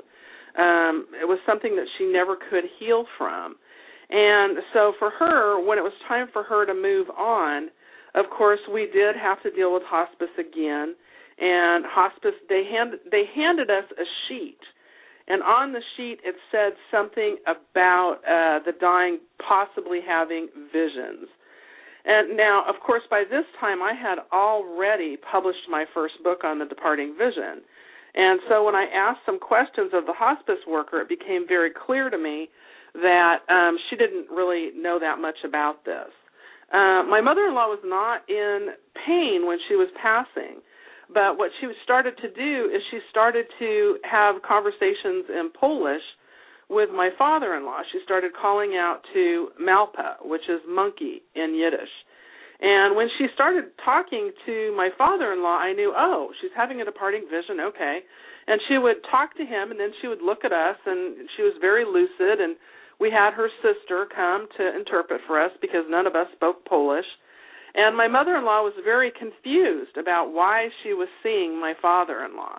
It was something that she never could heal from. And so for her, when it was time for her to move on, of course, we did have to deal with hospice again. And hospice, they handed us a sheet. And on the sheet, it said something about the dying possibly having visions. And now, of course, by this time, I had already published my first book on the departing vision. And so when I asked some questions of the hospice worker, it became very clear to me that she didn't really know that much about this. My mother-in-law was not in pain when she was passing, but what she started to do is she started to have conversations in Polish with my father-in-law. She started calling out to Malpa, which is monkey in Yiddish. And when she started talking to my father-in-law, I knew, oh, she's having a departing vision, okay. And she would talk to him, and then she would look at us, and she was very lucid, and we had her sister come to interpret for us because none of us spoke Polish. And my mother-in-law was very confused about why she was seeing my father-in-law.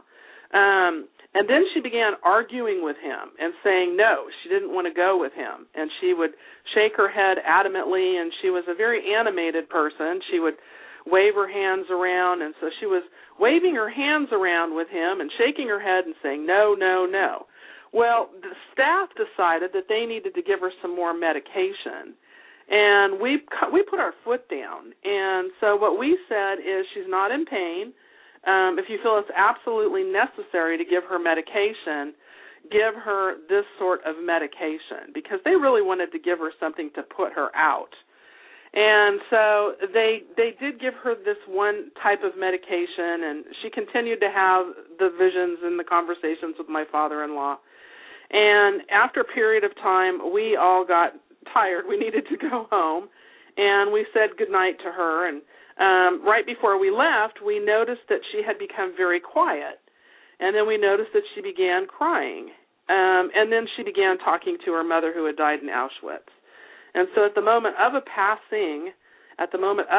And then she began arguing with him and saying no, she didn't want to go with him. And she would shake her head adamantly, and she was a very animated person. She would wave her hands around, and so she was waving her hands around with him and shaking her head and saying no, no, no. Well, the staff decided that they needed to give her some more medication, and we put our foot down. And so what we said is she's not in pain. If you feel it's absolutely necessary to give her medication, give her this sort of medication, because they really wanted to give her something to put her out. And so they did give her this one type of medication, and she continued to have the visions and the conversations with my father-in-law. And after a period of time, we all got tired. We needed to go home, and we said goodnight to her. And right before we left, we noticed that she had become very quiet, and then we noticed that she began crying, and then she began talking to her mother who had died in Auschwitz. And so at the moment of her passing, as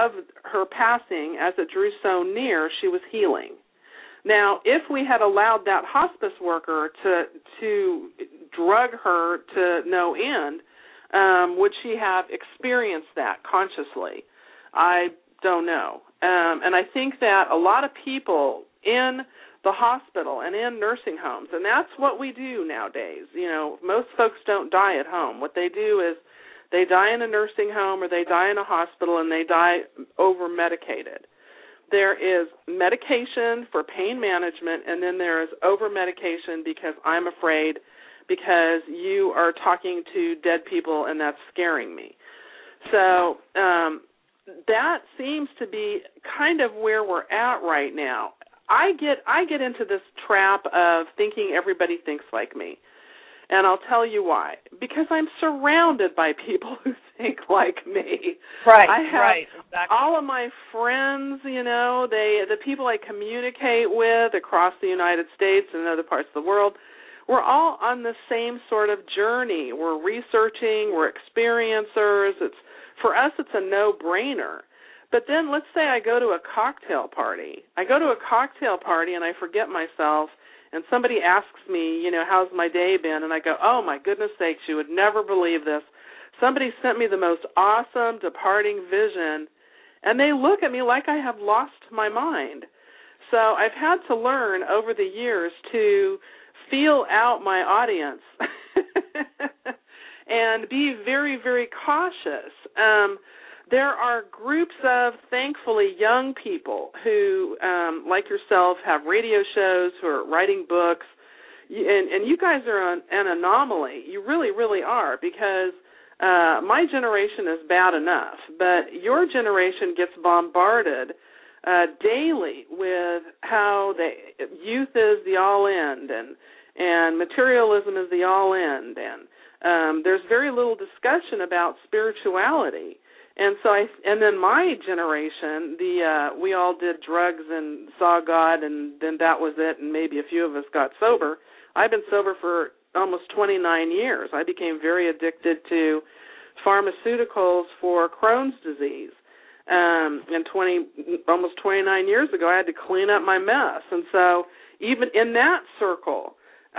it drew so near, she was healing. Now, if we had allowed that hospice worker to drug her to no end, would she have experienced that consciously? I don't know. And I think that a lot of people in the hospital and in nursing homes, and that's what we do nowadays. You know, most folks don't die at home. What they do is they die in a nursing home or they die in a hospital, and they die over-medicated. There is medication for pain management, and then there is over-medication because I'm afraid, because you are talking to dead people and that's scaring me. So that seems to be kind of where we're at right now. I get into this trap of thinking everybody thinks like me. And I'll tell you why. Because I'm surrounded by people who think like me. Right, I have right, exactly. all of my friends, you know, the people I communicate with across the United States and other parts of the world, we're all on the same sort of journey. We're researching, we're experiencers. For us, it's a no-brainer. But then let's say I go to a cocktail party. And I forget myself, and somebody asks me, you know, how's my day been? And I go, oh, my goodness sakes, you would never believe this. Somebody sent me the most awesome departing vision, and they look at me like I have lost my mind. So I've had to learn over the years to feel out my audience and be very, very cautious. There are groups of, thankfully, young people who, like yourself, have radio shows, who are writing books, and you guys are an anomaly. You really, really are, because my generation is bad enough, but your generation gets bombarded daily with how youth is the all-end and materialism is the all-end, and there's very little discussion about spirituality. And so and then my generation, we all did drugs and saw God, and then that was it, and maybe a few of us got sober. I've been sober for almost 29 years. I became very addicted to pharmaceuticals for Crohn's disease. And almost 29 years ago, I had to clean up my mess. And so even in that circle,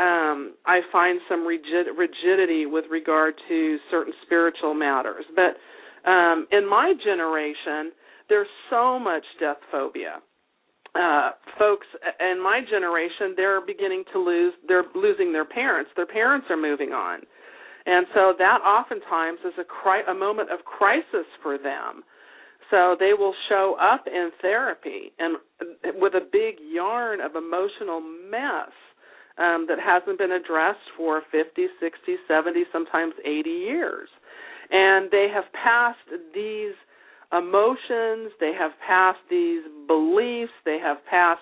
I find some rigidity with regard to certain spiritual matters. But in my generation, there's so much death phobia. Folks in my generation, they're losing their parents. Their parents are moving on. And so that oftentimes is a moment of crisis for them. So they will show up in therapy and with a big yarn of emotional mess that hasn't been addressed for 50, 60, 70, sometimes 80 years. And they have passed these emotions, they have passed these beliefs, they have passed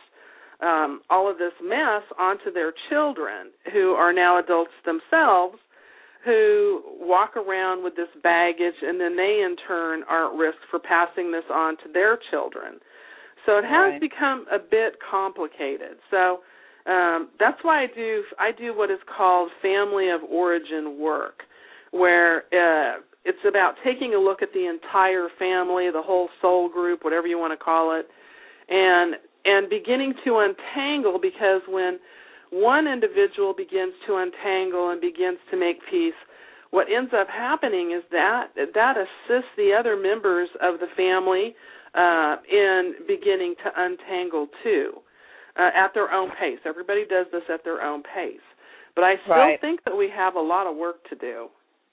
all of this mess onto their children, who are now adults themselves, who walk around with this baggage, and then they in turn are at risk for passing this on to their children. So it has become a bit complicated. So that's why I do what is called family of origin work, where it's about taking a look at the entire family, the whole soul group, whatever you want to call it, and beginning to untangle, because when one individual begins to untangle and begins to make peace, what ends up happening is that assists the other members of the family in beginning to untangle too, at their own pace. Everybody does this at their own pace. But I still think that we have a lot of work to do.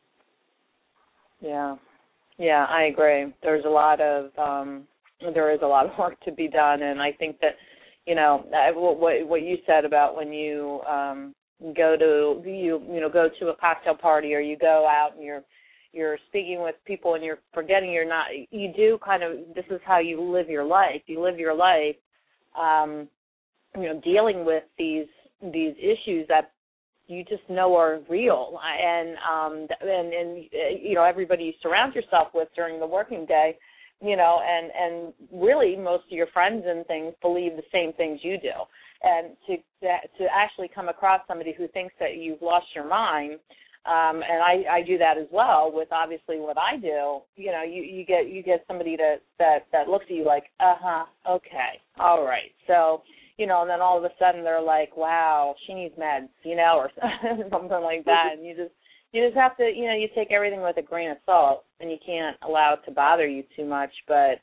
Yeah, I agree. There is a lot of work to be done, and I think that, what you said about when you go to a cocktail party, or you go out and you're speaking with people and you're forgetting this is how you live your life. You live your life, dealing with these issues that you just know are real, and everybody you surround yourself with during the working day, and really most of your friends and things believe the same things you do. And to actually come across somebody who thinks that you've lost your mind, and I do that as well with obviously what I do. You get somebody that looks at you like, okay, all right, so. And then all of a sudden they're like, wow, she needs meds, or something like that. And you just have to, you take everything with a grain of salt, and you can't allow it to bother you too much. But,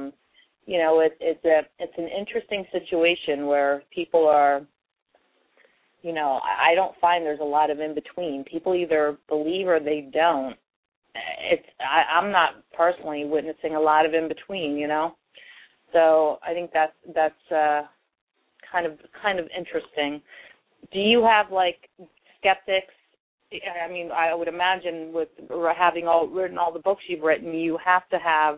it's an interesting situation where people are, I don't find there's a lot of in between. People either believe or they don't. I'm not personally witnessing a lot of in between, So I think that's kind of interesting. Do you have skeptics? I mean, I would imagine with having written all the books you've written, you have to have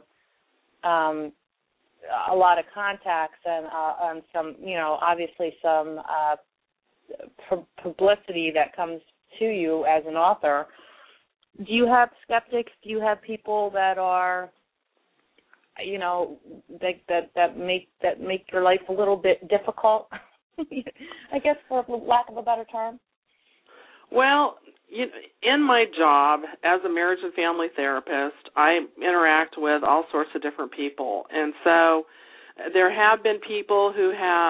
a lot of contacts and some, obviously some publicity that comes to you as an author. Do you have skeptics? Do you have people that are that make your life a little bit difficult? I guess, for lack of a better term. Well, in my job as a marriage and family therapist, I interact with all sorts of different people, and so there have been people who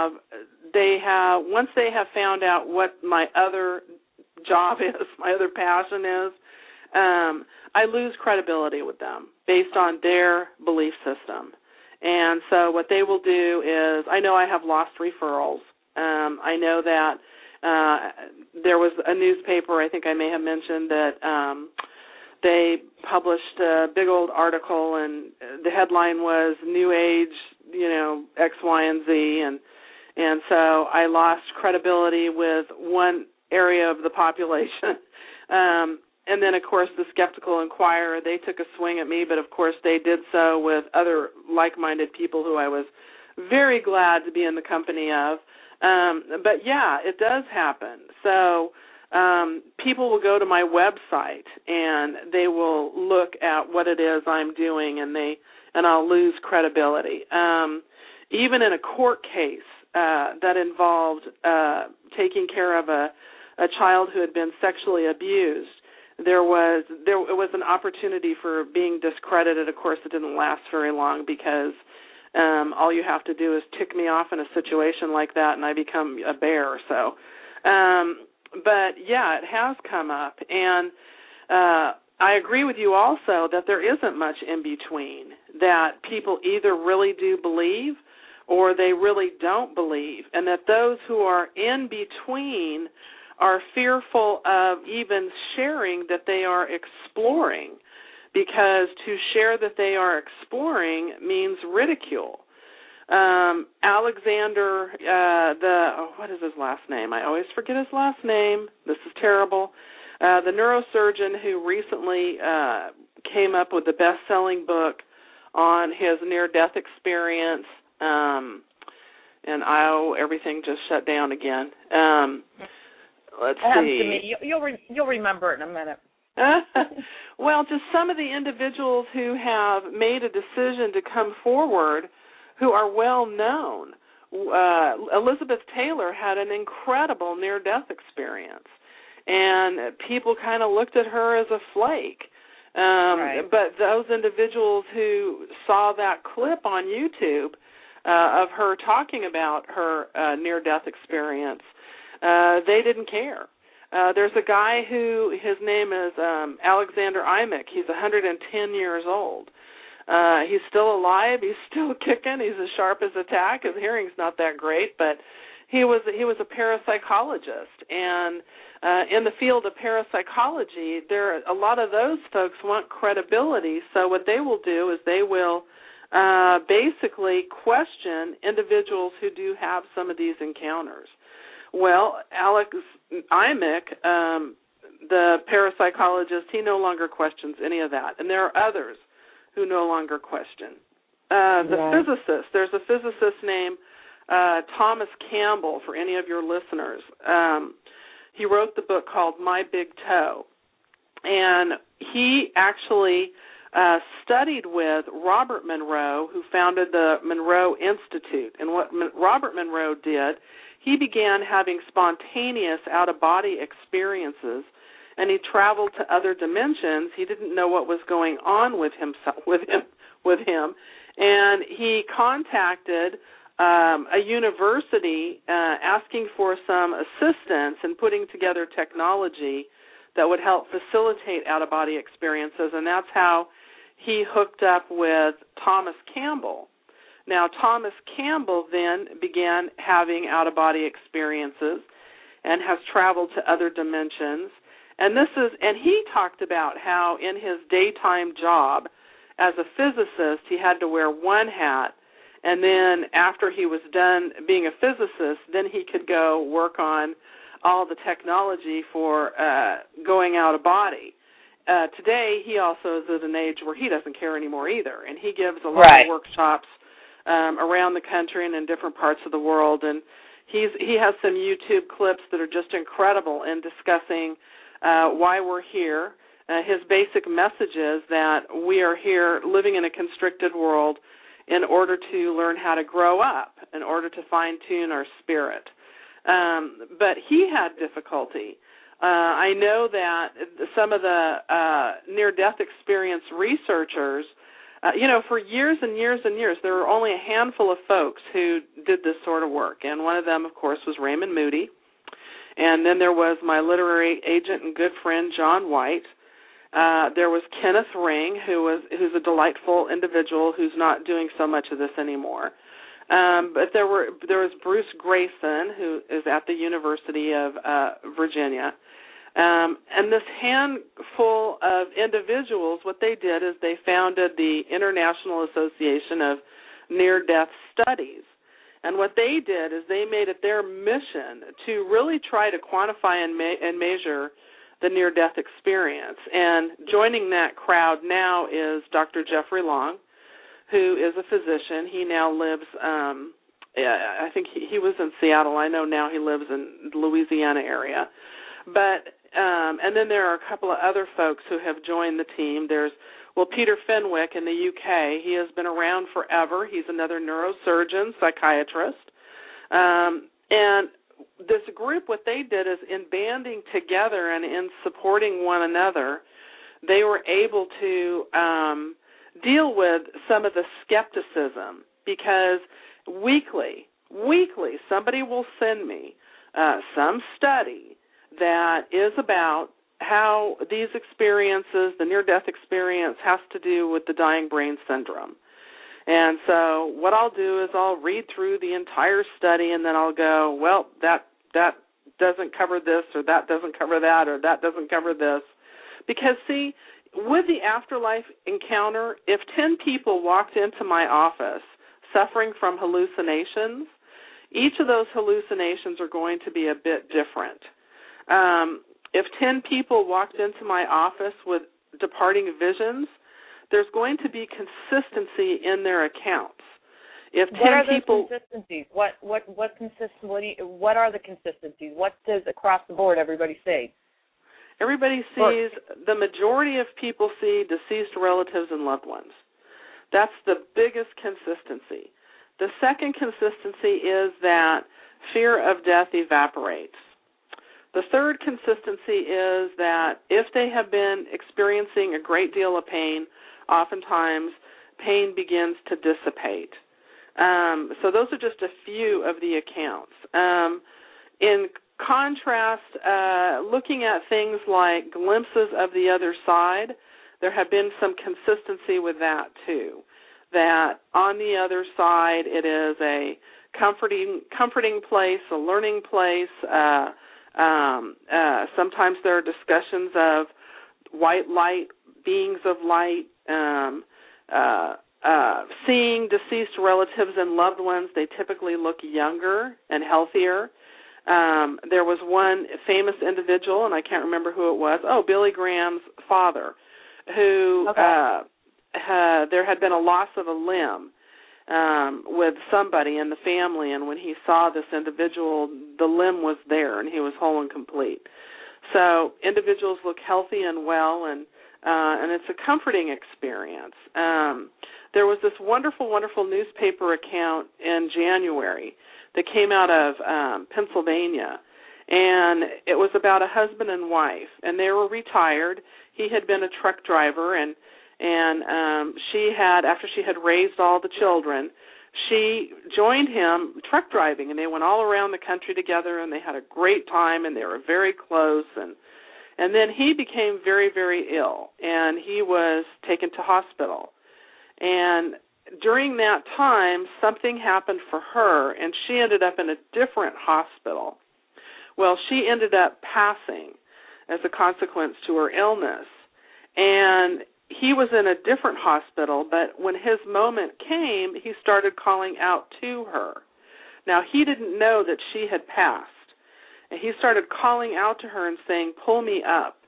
once they have found out what my other job is, my other passion is, I lose credibility with them based on their belief system. And so what they will do is, I know I have lost referrals. I know that there was a newspaper, I think I may have mentioned, that they published a big old article, and the headline was New Age, X, Y, and Z, and so I lost credibility with one area of the population. And then, of course, the Skeptical Inquirer, they took a swing at me, but, of course, they did so with other like-minded people who I was very glad to be in the company of. But, yeah, it does happen. So people will go to my website, and they will look at what it is I'm doing, and I'll lose credibility. Even in a court case that involved taking care of a child who had been sexually abused, it was an opportunity for being discredited. Of course, it didn't last very long because all you have to do is tick me off in a situation like that, and I become a bear. So, but yeah, it has come up, and I agree with you also that there isn't much in between. That people either really do believe or they really don't believe, and that those who are in between are fearful of even sharing that they are exploring, because to share that they are exploring means ridicule. Alexander, what is his last name? I always forget his last name. This is terrible. The neurosurgeon who recently came up with the best-selling book on his near-death experience, and everything just shut down again. Let's see. You'll remember it in a minute. Well, just some of the individuals who have made a decision to come forward who are well known. Elizabeth Taylor had an incredible near-death experience, and people kind of looked at her as a flake. Right. But those individuals who saw that clip on YouTube of her talking about her near-death experience, they didn't care. There's a guy who, his name is Alexander Imick. He's 110 years old. He's still alive. He's still kicking. He's as sharp as a tack. His hearing's not that great, but he was a parapsychologist. And in the field of parapsychology, a lot of those folks want credibility. So what they will do is they will basically question individuals who do have some of these encounters. Well, Alex Imick, the parapsychologist, he no longer questions any of that. And there are others who no longer question. Physicist, there's a physicist named Thomas Campbell, for any of your listeners. He wrote the book called My Big Toe. And he actually studied with Robert Monroe, who founded the Monroe Institute. And what Robert Monroe did, he began having spontaneous out-of-body experiences, and he traveled to other dimensions. He didn't know what was going on with him, and he contacted a university asking for some assistance in putting together technology that would help facilitate out-of-body experiences, and that's how he hooked up with Thomas Campbell. Now, Thomas Campbell then began having out-of-body experiences and has traveled to other dimensions. And he talked about how in his daytime job as a physicist, he had to wear one hat, and then after he was done being a physicist, then he could go work on all the technology for going out of body. Today, he also is at an age where he doesn't care anymore either, and he gives a lot of workshops around the country and in different parts of the world, and he has some YouTube clips that are just incredible in discussing why we're here. His basic message is that we are here living in a constricted world in order to learn how to grow up, in order to fine-tune our spirit. But he had difficulty. I know that some of the near-death experience researchers, for years and years and years, there were only a handful of folks who did this sort of work. And one of them, of course, was Raymond Moody. And then there was my literary agent and good friend, John White. There was Kenneth Ring, who's a delightful individual who's not doing so much of this anymore. But there was Bruce Grayson, who is at the University of Virginia. And this handful of individuals, what they did is they founded the International Association of Near-Death Studies. And what they did is they made it their mission to really try to quantify and measure the near-death experience. And joining that crowd now is Dr. Jeffrey Long, who is a physician. He now lives, I think he was in Seattle. I know now he lives in the Louisiana area. But and then there are a couple of other folks who have joined the team. There's Peter Fenwick in the UK. He has been around forever. He's another neurosurgeon, psychiatrist. And this group, what they did is in banding together and in supporting one another, they were able to deal with some of the skepticism, because weekly somebody will send me some study that is about how these experiences, the near-death experience, has to do with the dying brain syndrome. And so what I'll do is I'll read through the entire study, and then I'll go, well, that doesn't cover this, or that doesn't cover that, or that doesn't cover this. Because, see, with the afterlife encounter, if 10 people walked into my office suffering from hallucinations, each of those hallucinations are going to be a bit different. If 10 people walked into my office with departing visions, there's going to be consistency in their accounts. If 10 what are people, those consistencies? What are the consistencies? What does across the board everybody see? Everybody sees, the majority of people see deceased relatives and loved ones. That's the biggest consistency. The second consistency is that fear of death evaporates. The third consistency is that if they have been experiencing a great deal of pain, oftentimes pain begins to dissipate. So those are just a few of the accounts. In contrast, looking at things like glimpses of the other side, there have been some consistency with that too, that on the other side it is a comforting place, a learning place. Sometimes there are discussions of white light, beings of light, seeing deceased relatives and loved ones. They typically look younger and healthier. There was one famous individual, and I can't remember who it was. Oh, Billy Graham's father, who there had been a loss of a limb with somebody in the family, and when he saw this individual, the limb was there, and he was whole and complete. So individuals look healthy and well, and it's a comforting experience. There was this wonderful, wonderful newspaper account in January that came out of Pennsylvania, and it was about a husband and wife, and they were retired. He had been a truck driver, and she had, after she had raised all the children, she joined him truck driving, and they went all around the country together, and they had a great time, and they were very close, and then he became very, very ill, and he was taken to hospital. And during that time, something happened for her, and she ended up in a different hospital. Well, she ended up passing as a consequence to her illness, and he was in a different hospital, but when his moment came, he started calling out to her. Now, he didn't know that she had passed, and he started calling out to her and saying, pull me up,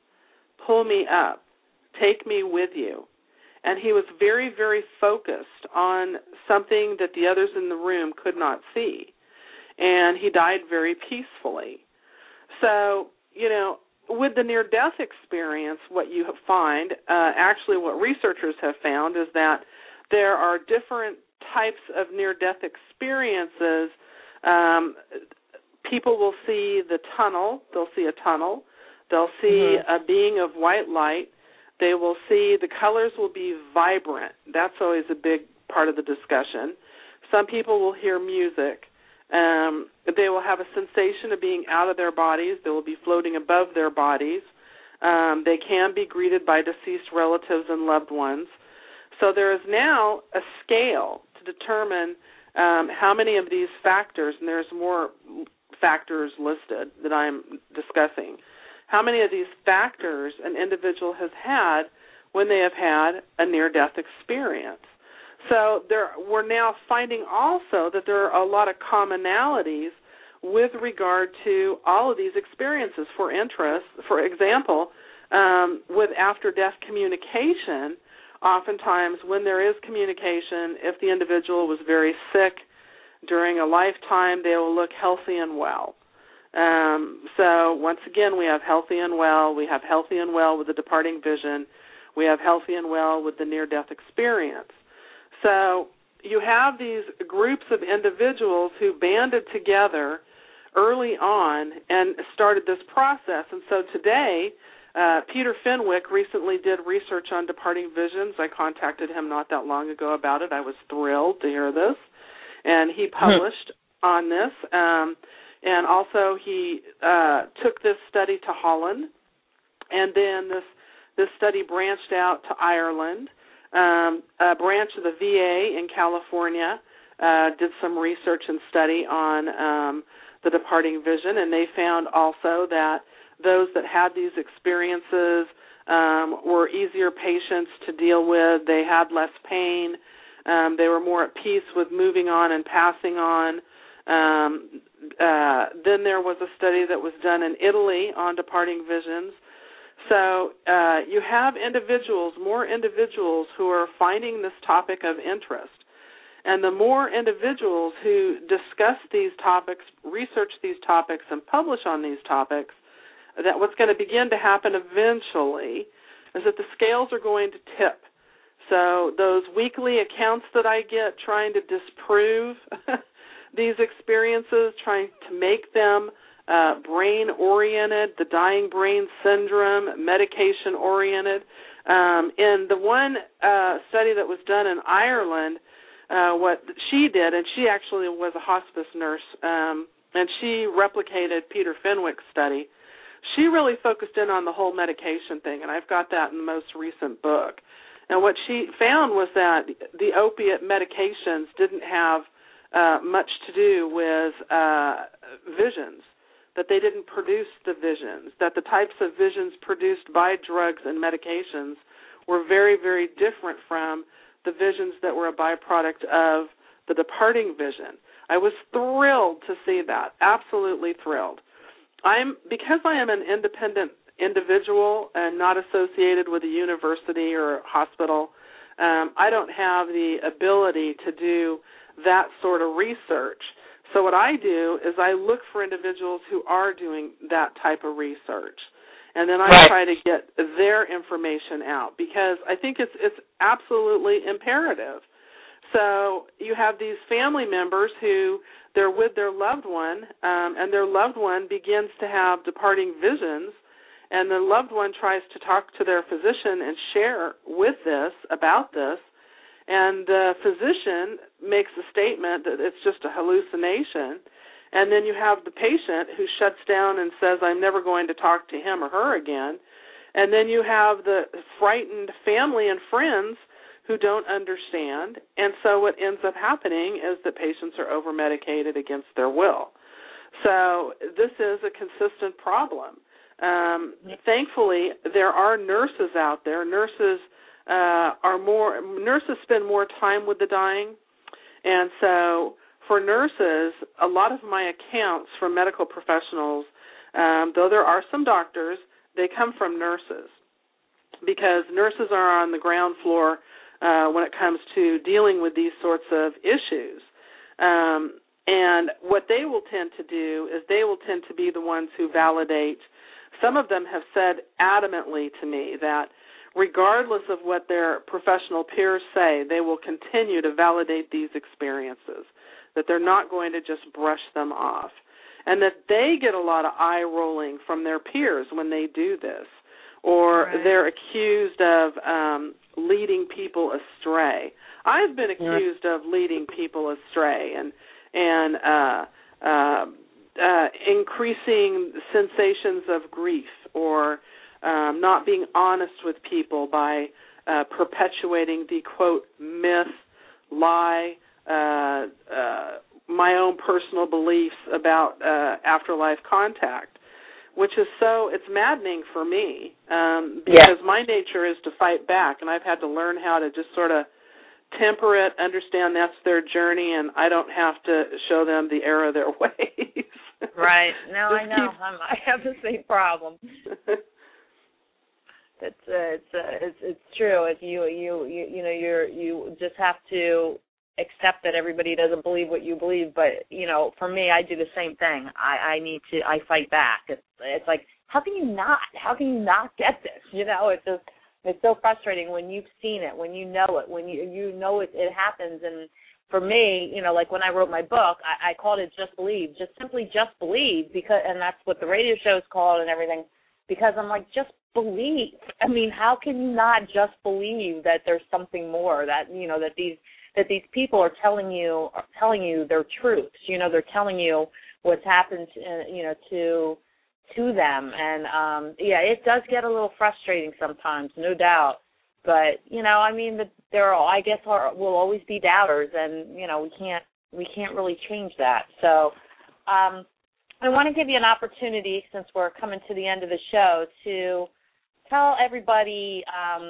take me with you. And he was very, very focused on something that the others in the room could not see, and he died very peacefully. So, with the near-death experience, what you find, actually what researchers have found is that there are different types of near-death experiences. People will see the tunnel. They'll see a tunnel. They'll see a being of white light. They will see the colors will be vibrant. That's always a big part of the discussion. Some people will hear music. They will have a sensation of being out of their bodies. They will be floating above their bodies. They can be greeted by deceased relatives and loved ones. So there is now a scale to determine how many of these factors, and there's more factors listed that I'm discussing, how many of these factors an individual has had when they have had a near-death experience. So we're now finding also that there are a lot of commonalities with regard to all of these experiences. For example, with after-death communication, oftentimes when there is communication, if the individual was very sick during a lifetime, they will look healthy and well. So once again, we have healthy and well. We have healthy and well with the departing vision. We have healthy and well with the near-death experience. So you have these groups of individuals who banded together early on and started this process. And so today, Peter Fenwick recently did research on departing visions. I contacted him not that long ago about it. I was thrilled to hear this. And he published on this. And also he took this study to Holland. And then this study branched out to Ireland. A branch of the VA in California did some research and study on the departing vision, and they found also that those that had these experiences were easier patients to deal with. They had less pain. They were more at peace with moving on and passing on. Then there was a study that was done in Italy on departing visions. So you have more individuals who are finding this topic of interest. And the more individuals who discuss these topics, research these topics, and publish on these topics, that what's going to begin to happen eventually is that the scales are going to tip. So those weekly accounts that I get trying to disprove these experiences, trying to make them brain-oriented, the dying brain syndrome, medication-oriented. In the one study that was done in Ireland, what she did, and she actually was a hospice nurse, and she replicated Peter Fenwick's study. She really focused in on the whole medication thing, and I've got that in the most recent book. And what she found was that the opiate medications didn't have much to do with visions, that they didn't produce the visions, that the types of visions produced by drugs and medications were very, very different from the visions that were a byproduct of the departing vision. I was thrilled to see that, absolutely thrilled. Because I am an independent individual and not associated with a university or a hospital, I don't have the ability to do that sort of research. So what I do is I look for individuals who are doing that type of research, and then I try to get their information out because I think it's absolutely imperative. So you have these family members who they're with their loved one, and their loved one begins to have departing visions, and the loved one tries to talk to their physician and share about this, and the physician makes a statement that it's just a hallucination, and then you have the patient who shuts down and says, I'm never going to talk to him or her again, and then you have the frightened family and friends who don't understand, and so what ends up happening is that patients are over-medicated against their will. So this is a consistent problem. Thankfully, there are nurses out there. Nurses spend more time with the dying, and so for nurses, a lot of my accounts from medical professionals, though there are some doctors, they come from nurses because nurses are on the ground floor when it comes to dealing with these sorts of issues. And what they will tend to do is they will tend to be the ones who validate. Some of them have said adamantly to me that regardless of what their professional peers say, they will continue to validate these experiences, that they're not going to just brush them off, and that they get a lot of eye-rolling from their peers when they do this, or they're accused of leading people astray. I've been accused of leading people astray and increasing sensations of grief or not being honest with people by perpetuating the, quote, myth, lie, my own personal beliefs about afterlife contact, which is it's maddening for me because my nature is to fight back, and I've had to learn how to just sort of temper it, understand that's their journey, and I don't have to show them the error of their ways. Right. No, I know. I have the same problem. It's true. You just have to accept that everybody doesn't believe what you believe. But for me, I do the same thing. I fight back. It's like, how can you not get this? It's so frustrating when you've seen it, when you know it, when you know it happens. And for me, like when I wrote my book, I called it Just Believe, simply just believe, and that's what the radio show is called and everything, because I'm like, just believe. I mean, how can you not just believe that there's something more, that that these people are telling you their truths. They're telling you what's happened to them. And it does get a little frustrating sometimes, no doubt. But I guess will always be doubters, and we can't really change that. So I want to give you an opportunity, since we're coming to the end of the show, to tell everybody.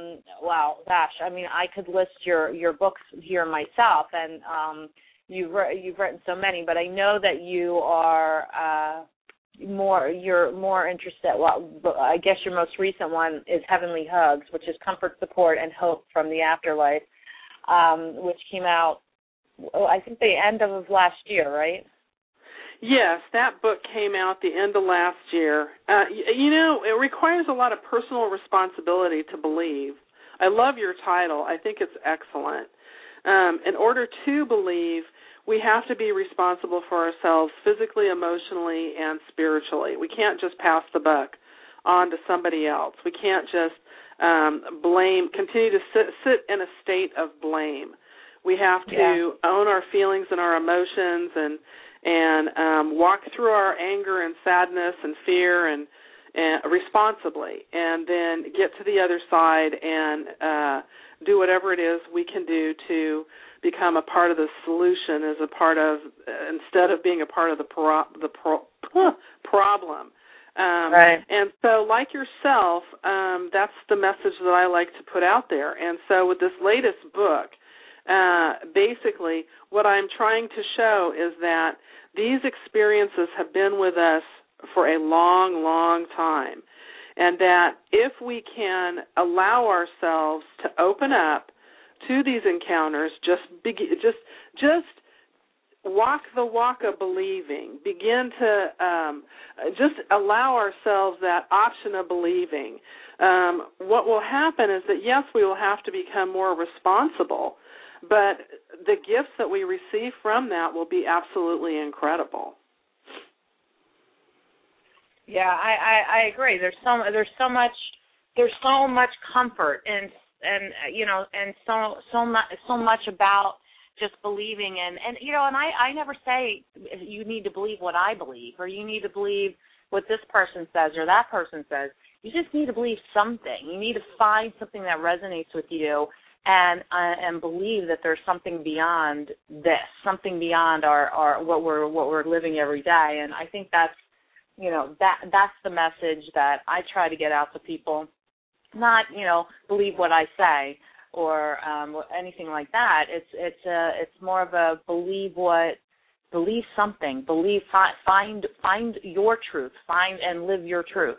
I could list your books here myself, and you've written so many, but I know that you are you're more interested. Well, I guess your most recent one is Heavenly Hugs, which is comfort, support, and hope from the afterlife, which came out, I think, the end of last year, right? Yes, that book came out the end of last year. It requires a lot of personal responsibility to believe. I love your title. I think it's excellent. In order to believe, we have to be responsible for ourselves physically, emotionally, and spiritually. We can't just pass the buck on to somebody else. We can't just continue to sit in a state of blame. We have to own our feelings and our emotions and walk through our anger and sadness and fear and responsibly, and then get to the other side and do whatever it is we can do to become a part of the solution instead of being a part of the problem. Right. And so, like yourself, that's the message that I like to put out there. And so with this latest book, basically what I'm trying to show is that these experiences have been with us for a long, long time, and that if we can allow ourselves to open up to these encounters, just walk the walk of believing, begin to just allow ourselves that option of believing, what will happen is that, yes, we will have to become more responsible, but the gifts that we receive from that will be absolutely incredible. Yeah, I agree. There's so much comfort and so much about just believing and I never say you need to believe what I believe or you need to believe what this person says or that person says. You just need to believe something. You need to find something that resonates with you and believe that there's something beyond this, something beyond our what we're living every day. And I think that's that's the message that I try to get out to people. Not believe what I say or anything like that. It's more of a believe something. Find your truth. Find and live your truth.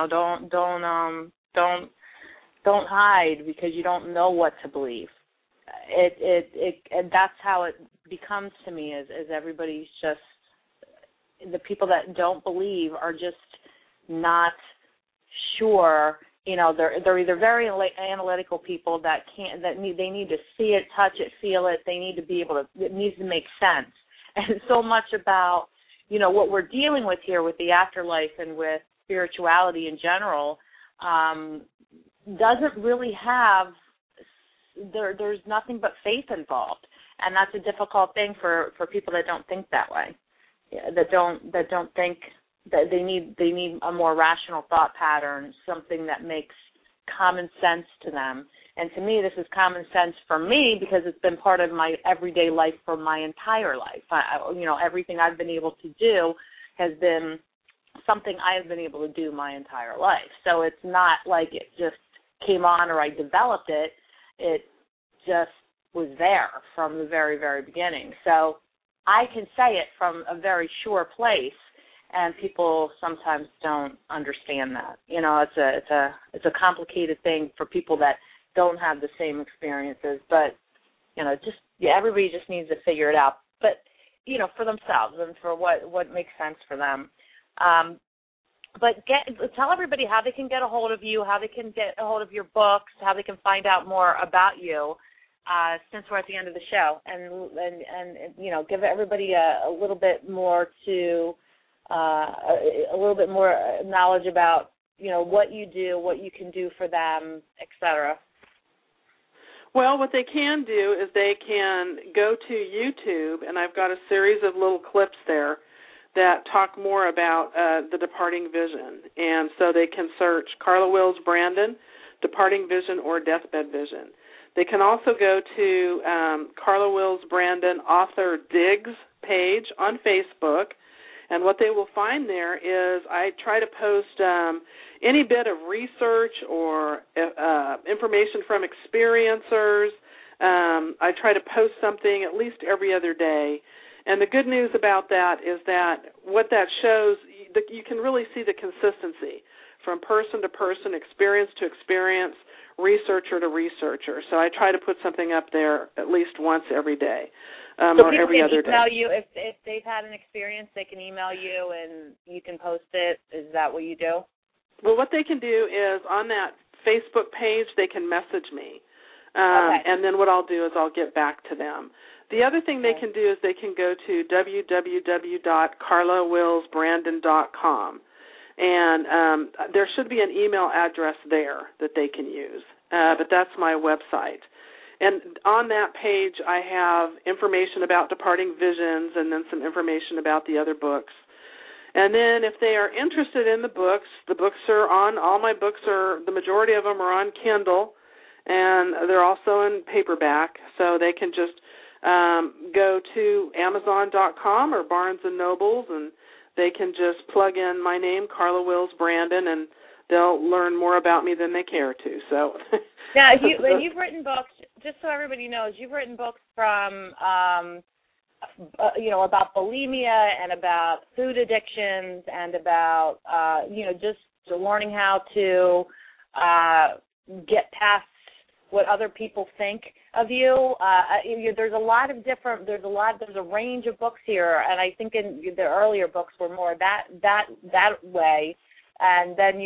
Don't hide because you don't know what to believe. And that's how it becomes to me. Is everybody's just the people that don't believe are just not sure. They're either very analytical people they need to see it, touch it, feel it. They need to be able to. It needs to make sense. And so much about what we're dealing with here with the afterlife and with spirituality in general doesn't really have. There's nothing but faith involved, and that's a difficult thing for people that don't think that way. That don't think they need a more rational thought pattern, something that makes common sense to them. And to me, this is common sense for me because it's been part of my everyday life for my entire life. Everything I've been able to do has been something I have been able to do my entire life. So it's not like it just came on or I developed it. It just was there from the very, very beginning. So I can say it from a very sure place, and people sometimes don't understand that. It's a complicated thing for people that don't have the same experiences, but everybody just needs to figure it out. But for themselves and for what makes sense for them. But tell everybody how they can get a hold of you, how they can get a hold of your books, how they can find out more about you. Since we're at the end of the show, and give everybody a little bit more a little bit more knowledge about what you do, what you can do for them, etc. Well, what they can do is they can go to YouTube, and I've got a series of little clips there that talk more about the departing vision. And so they can search Carla Wills Brandon, departing vision, or deathbed vision. They can also go to Carla Wills Brandon Author Digs page on Facebook, and what they will find there is I try to post any bit of research or information from experiencers. I try to post something at least every other day. And the good news about that is that what that shows, you can really see the consistency from person to person, experience to experience, researcher to researcher. So I try to put something up there at least once every day or every other day. So people can email you if they've had an experience, they can email you and you can post it. Is that what you do? Well, what they can do is on that Facebook page, they can message me. Okay. And then what I'll do is I'll get back to them. The other thing they can do is they can go to www.carlawillsbrandon.com. And there should be an email address there that they can use, but that's my website. And on that page, I have information about Departing Visions and then some information about the other books. And then if they are interested in the books are on, all my books the majority of them are on Kindle, and they're also in paperback, so they can just go to Amazon.com or Barnes & Nobles, and they can just plug in my name, Carla Wills Brandon, and they'll learn more about me than they care to. So now, you've written books, just so everybody knows, you've written books from, about bulimia and about food addictions and about, just learning how to get past what other people think of you. There's a range of books here, and I think in the earlier books were more that way, and then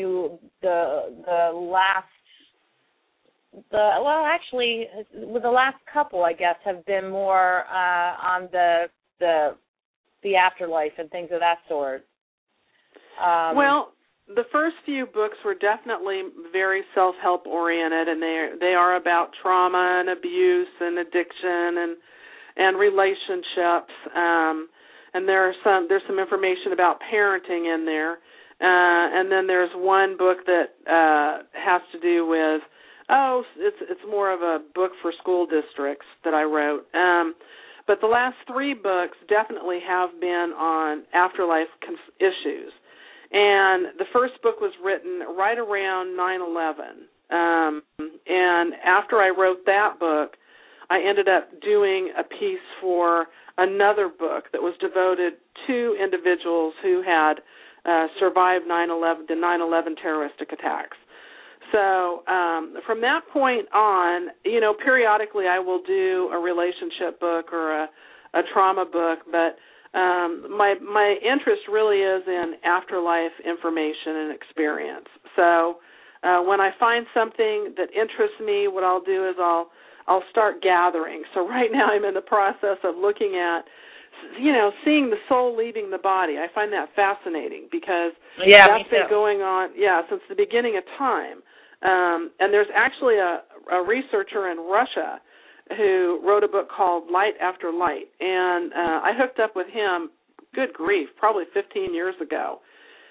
the last couple, I guess, have been more on the afterlife and things of that sort. Well, the first few books were definitely very self-help oriented, and they are about trauma and abuse and addiction and relationships. And there's some information about parenting in there. And then there's one book that has to do with it's more of a book for school districts that I wrote. But the last three books definitely have been on afterlife issues. And the first book was written right around 9/11. And after I wrote that book, I ended up doing a piece for another book that was devoted to individuals who had survived the 9/11 terroristic attacks. So from that point on, periodically I will do a relationship book or a trauma book, but my interest really is in afterlife information and experience. So when I find something that interests me, what I'll do is I'll start gathering. So right now I'm in the process of looking at, seeing the soul leaving the body. I find that fascinating because that's been going on, since the beginning of time. And there's actually a researcher in Russia who wrote a book called Light After Light, and I hooked up with him, good grief, probably 15 years ago.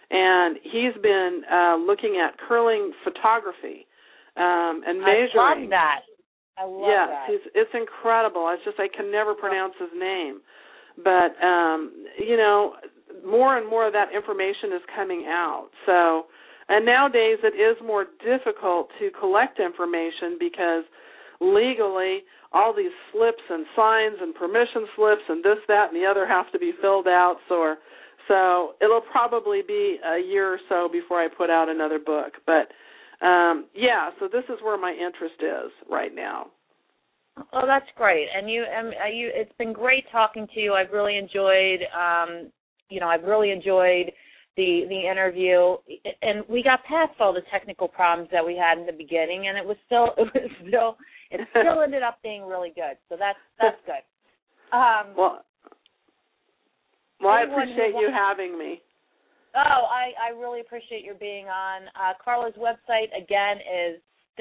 and he's been looking at curling photography and measuring. I love that. I love that. Yes, it's incredible. It's just I can never pronounce his name. But, you know, more and more of that information is coming out. So, and nowadays it is more difficult to collect information because legally all these slips and signs and permission slips and this, that, and the other have to be filled out. So it'll probably be a year or so before I put out another book. But, yeah, so this is where my interest is right now. Oh, that's great. And it's been great talking to you. I've really enjoyed, I've really enjoyed the interview. And we got past all the technical problems that we had in the beginning, and it still ended up being really good. So that's good. Well, I appreciate you having me. Oh, I really appreciate your being on. Carla's website, again, is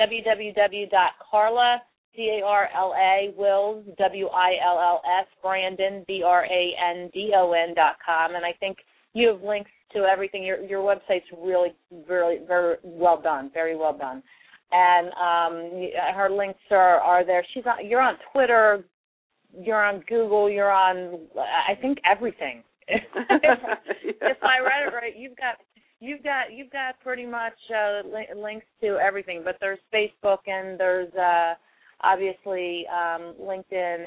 www.carla, C-A-R-L-A, Wills, W-I-L-L-S, Brandon, BRANDON.com. And I think you have links to everything. Your website's really, very, very well done, very well done. And her links are there. You're on Twitter, you're on Google, you're on, I think, everything. If I read it right, you've got pretty much links to everything. But there's Facebook and there's obviously LinkedIn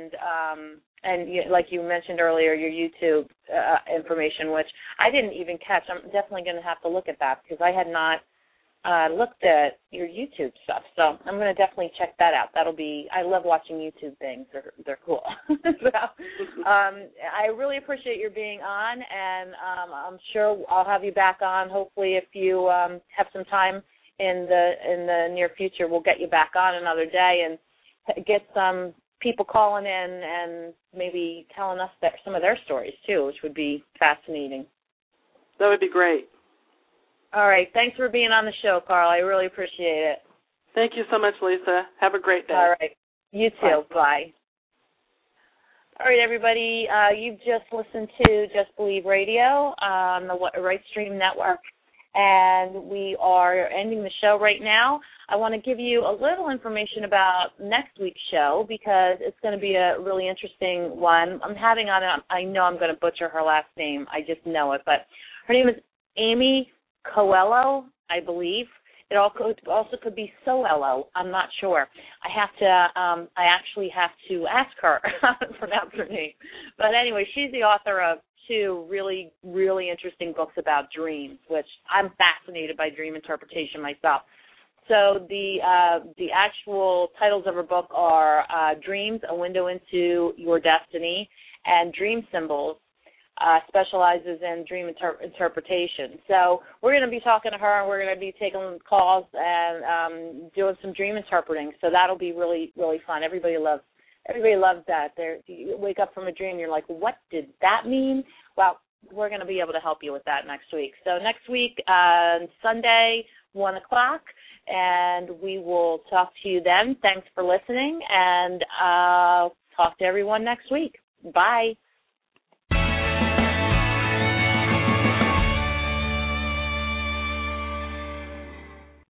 and like you mentioned earlier, your YouTube information, which I didn't even catch. I'm definitely going to have to look at that because I had not looked at your YouTube stuff. So I'm going to definitely check that out. I love watching YouTube things. They're cool. So, I really appreciate your being on, and I'm sure I'll have you back on. Hopefully, if you have some time in the near future, we'll get you back on another day and get some people calling in and maybe telling us some of their stories too, which would be fascinating. That would be great. All right. Thanks for being on the show, Carl. I really appreciate it. Thank you so much, Lisa. Have a great day. All right. You too. Bye. All right, everybody. You've just listened to Just Believe Radio on the Right Stream Network, and we are ending the show right now. I want to give you a little information about next week's show because it's going to be a really interesting one. I'm having on, I know I'm going to butcher her last name. I just know it, but her name is Amy Coelho, I believe. It also could be Soello. I'm not sure. I actually have to ask her how to pronounce her name. But anyway, she's the author of 2 really, really interesting books about dreams, which I'm fascinated by dream interpretation myself. So the actual titles of her book are Dreams, A Window into Your Destiny, and Dream Symbols, specializes in dream interpretation. So we're going to be talking to her, and we're going to be taking calls and doing some dream interpreting. So that'll be really, really fun. Everybody loves that. You wake up from a dream, you're like, what did that mean? Well, we're going to be able to help you with that next week. So next week, Sunday, 1 o'clock, and we will talk to you then. Thanks for listening, and talk to everyone next week. Bye.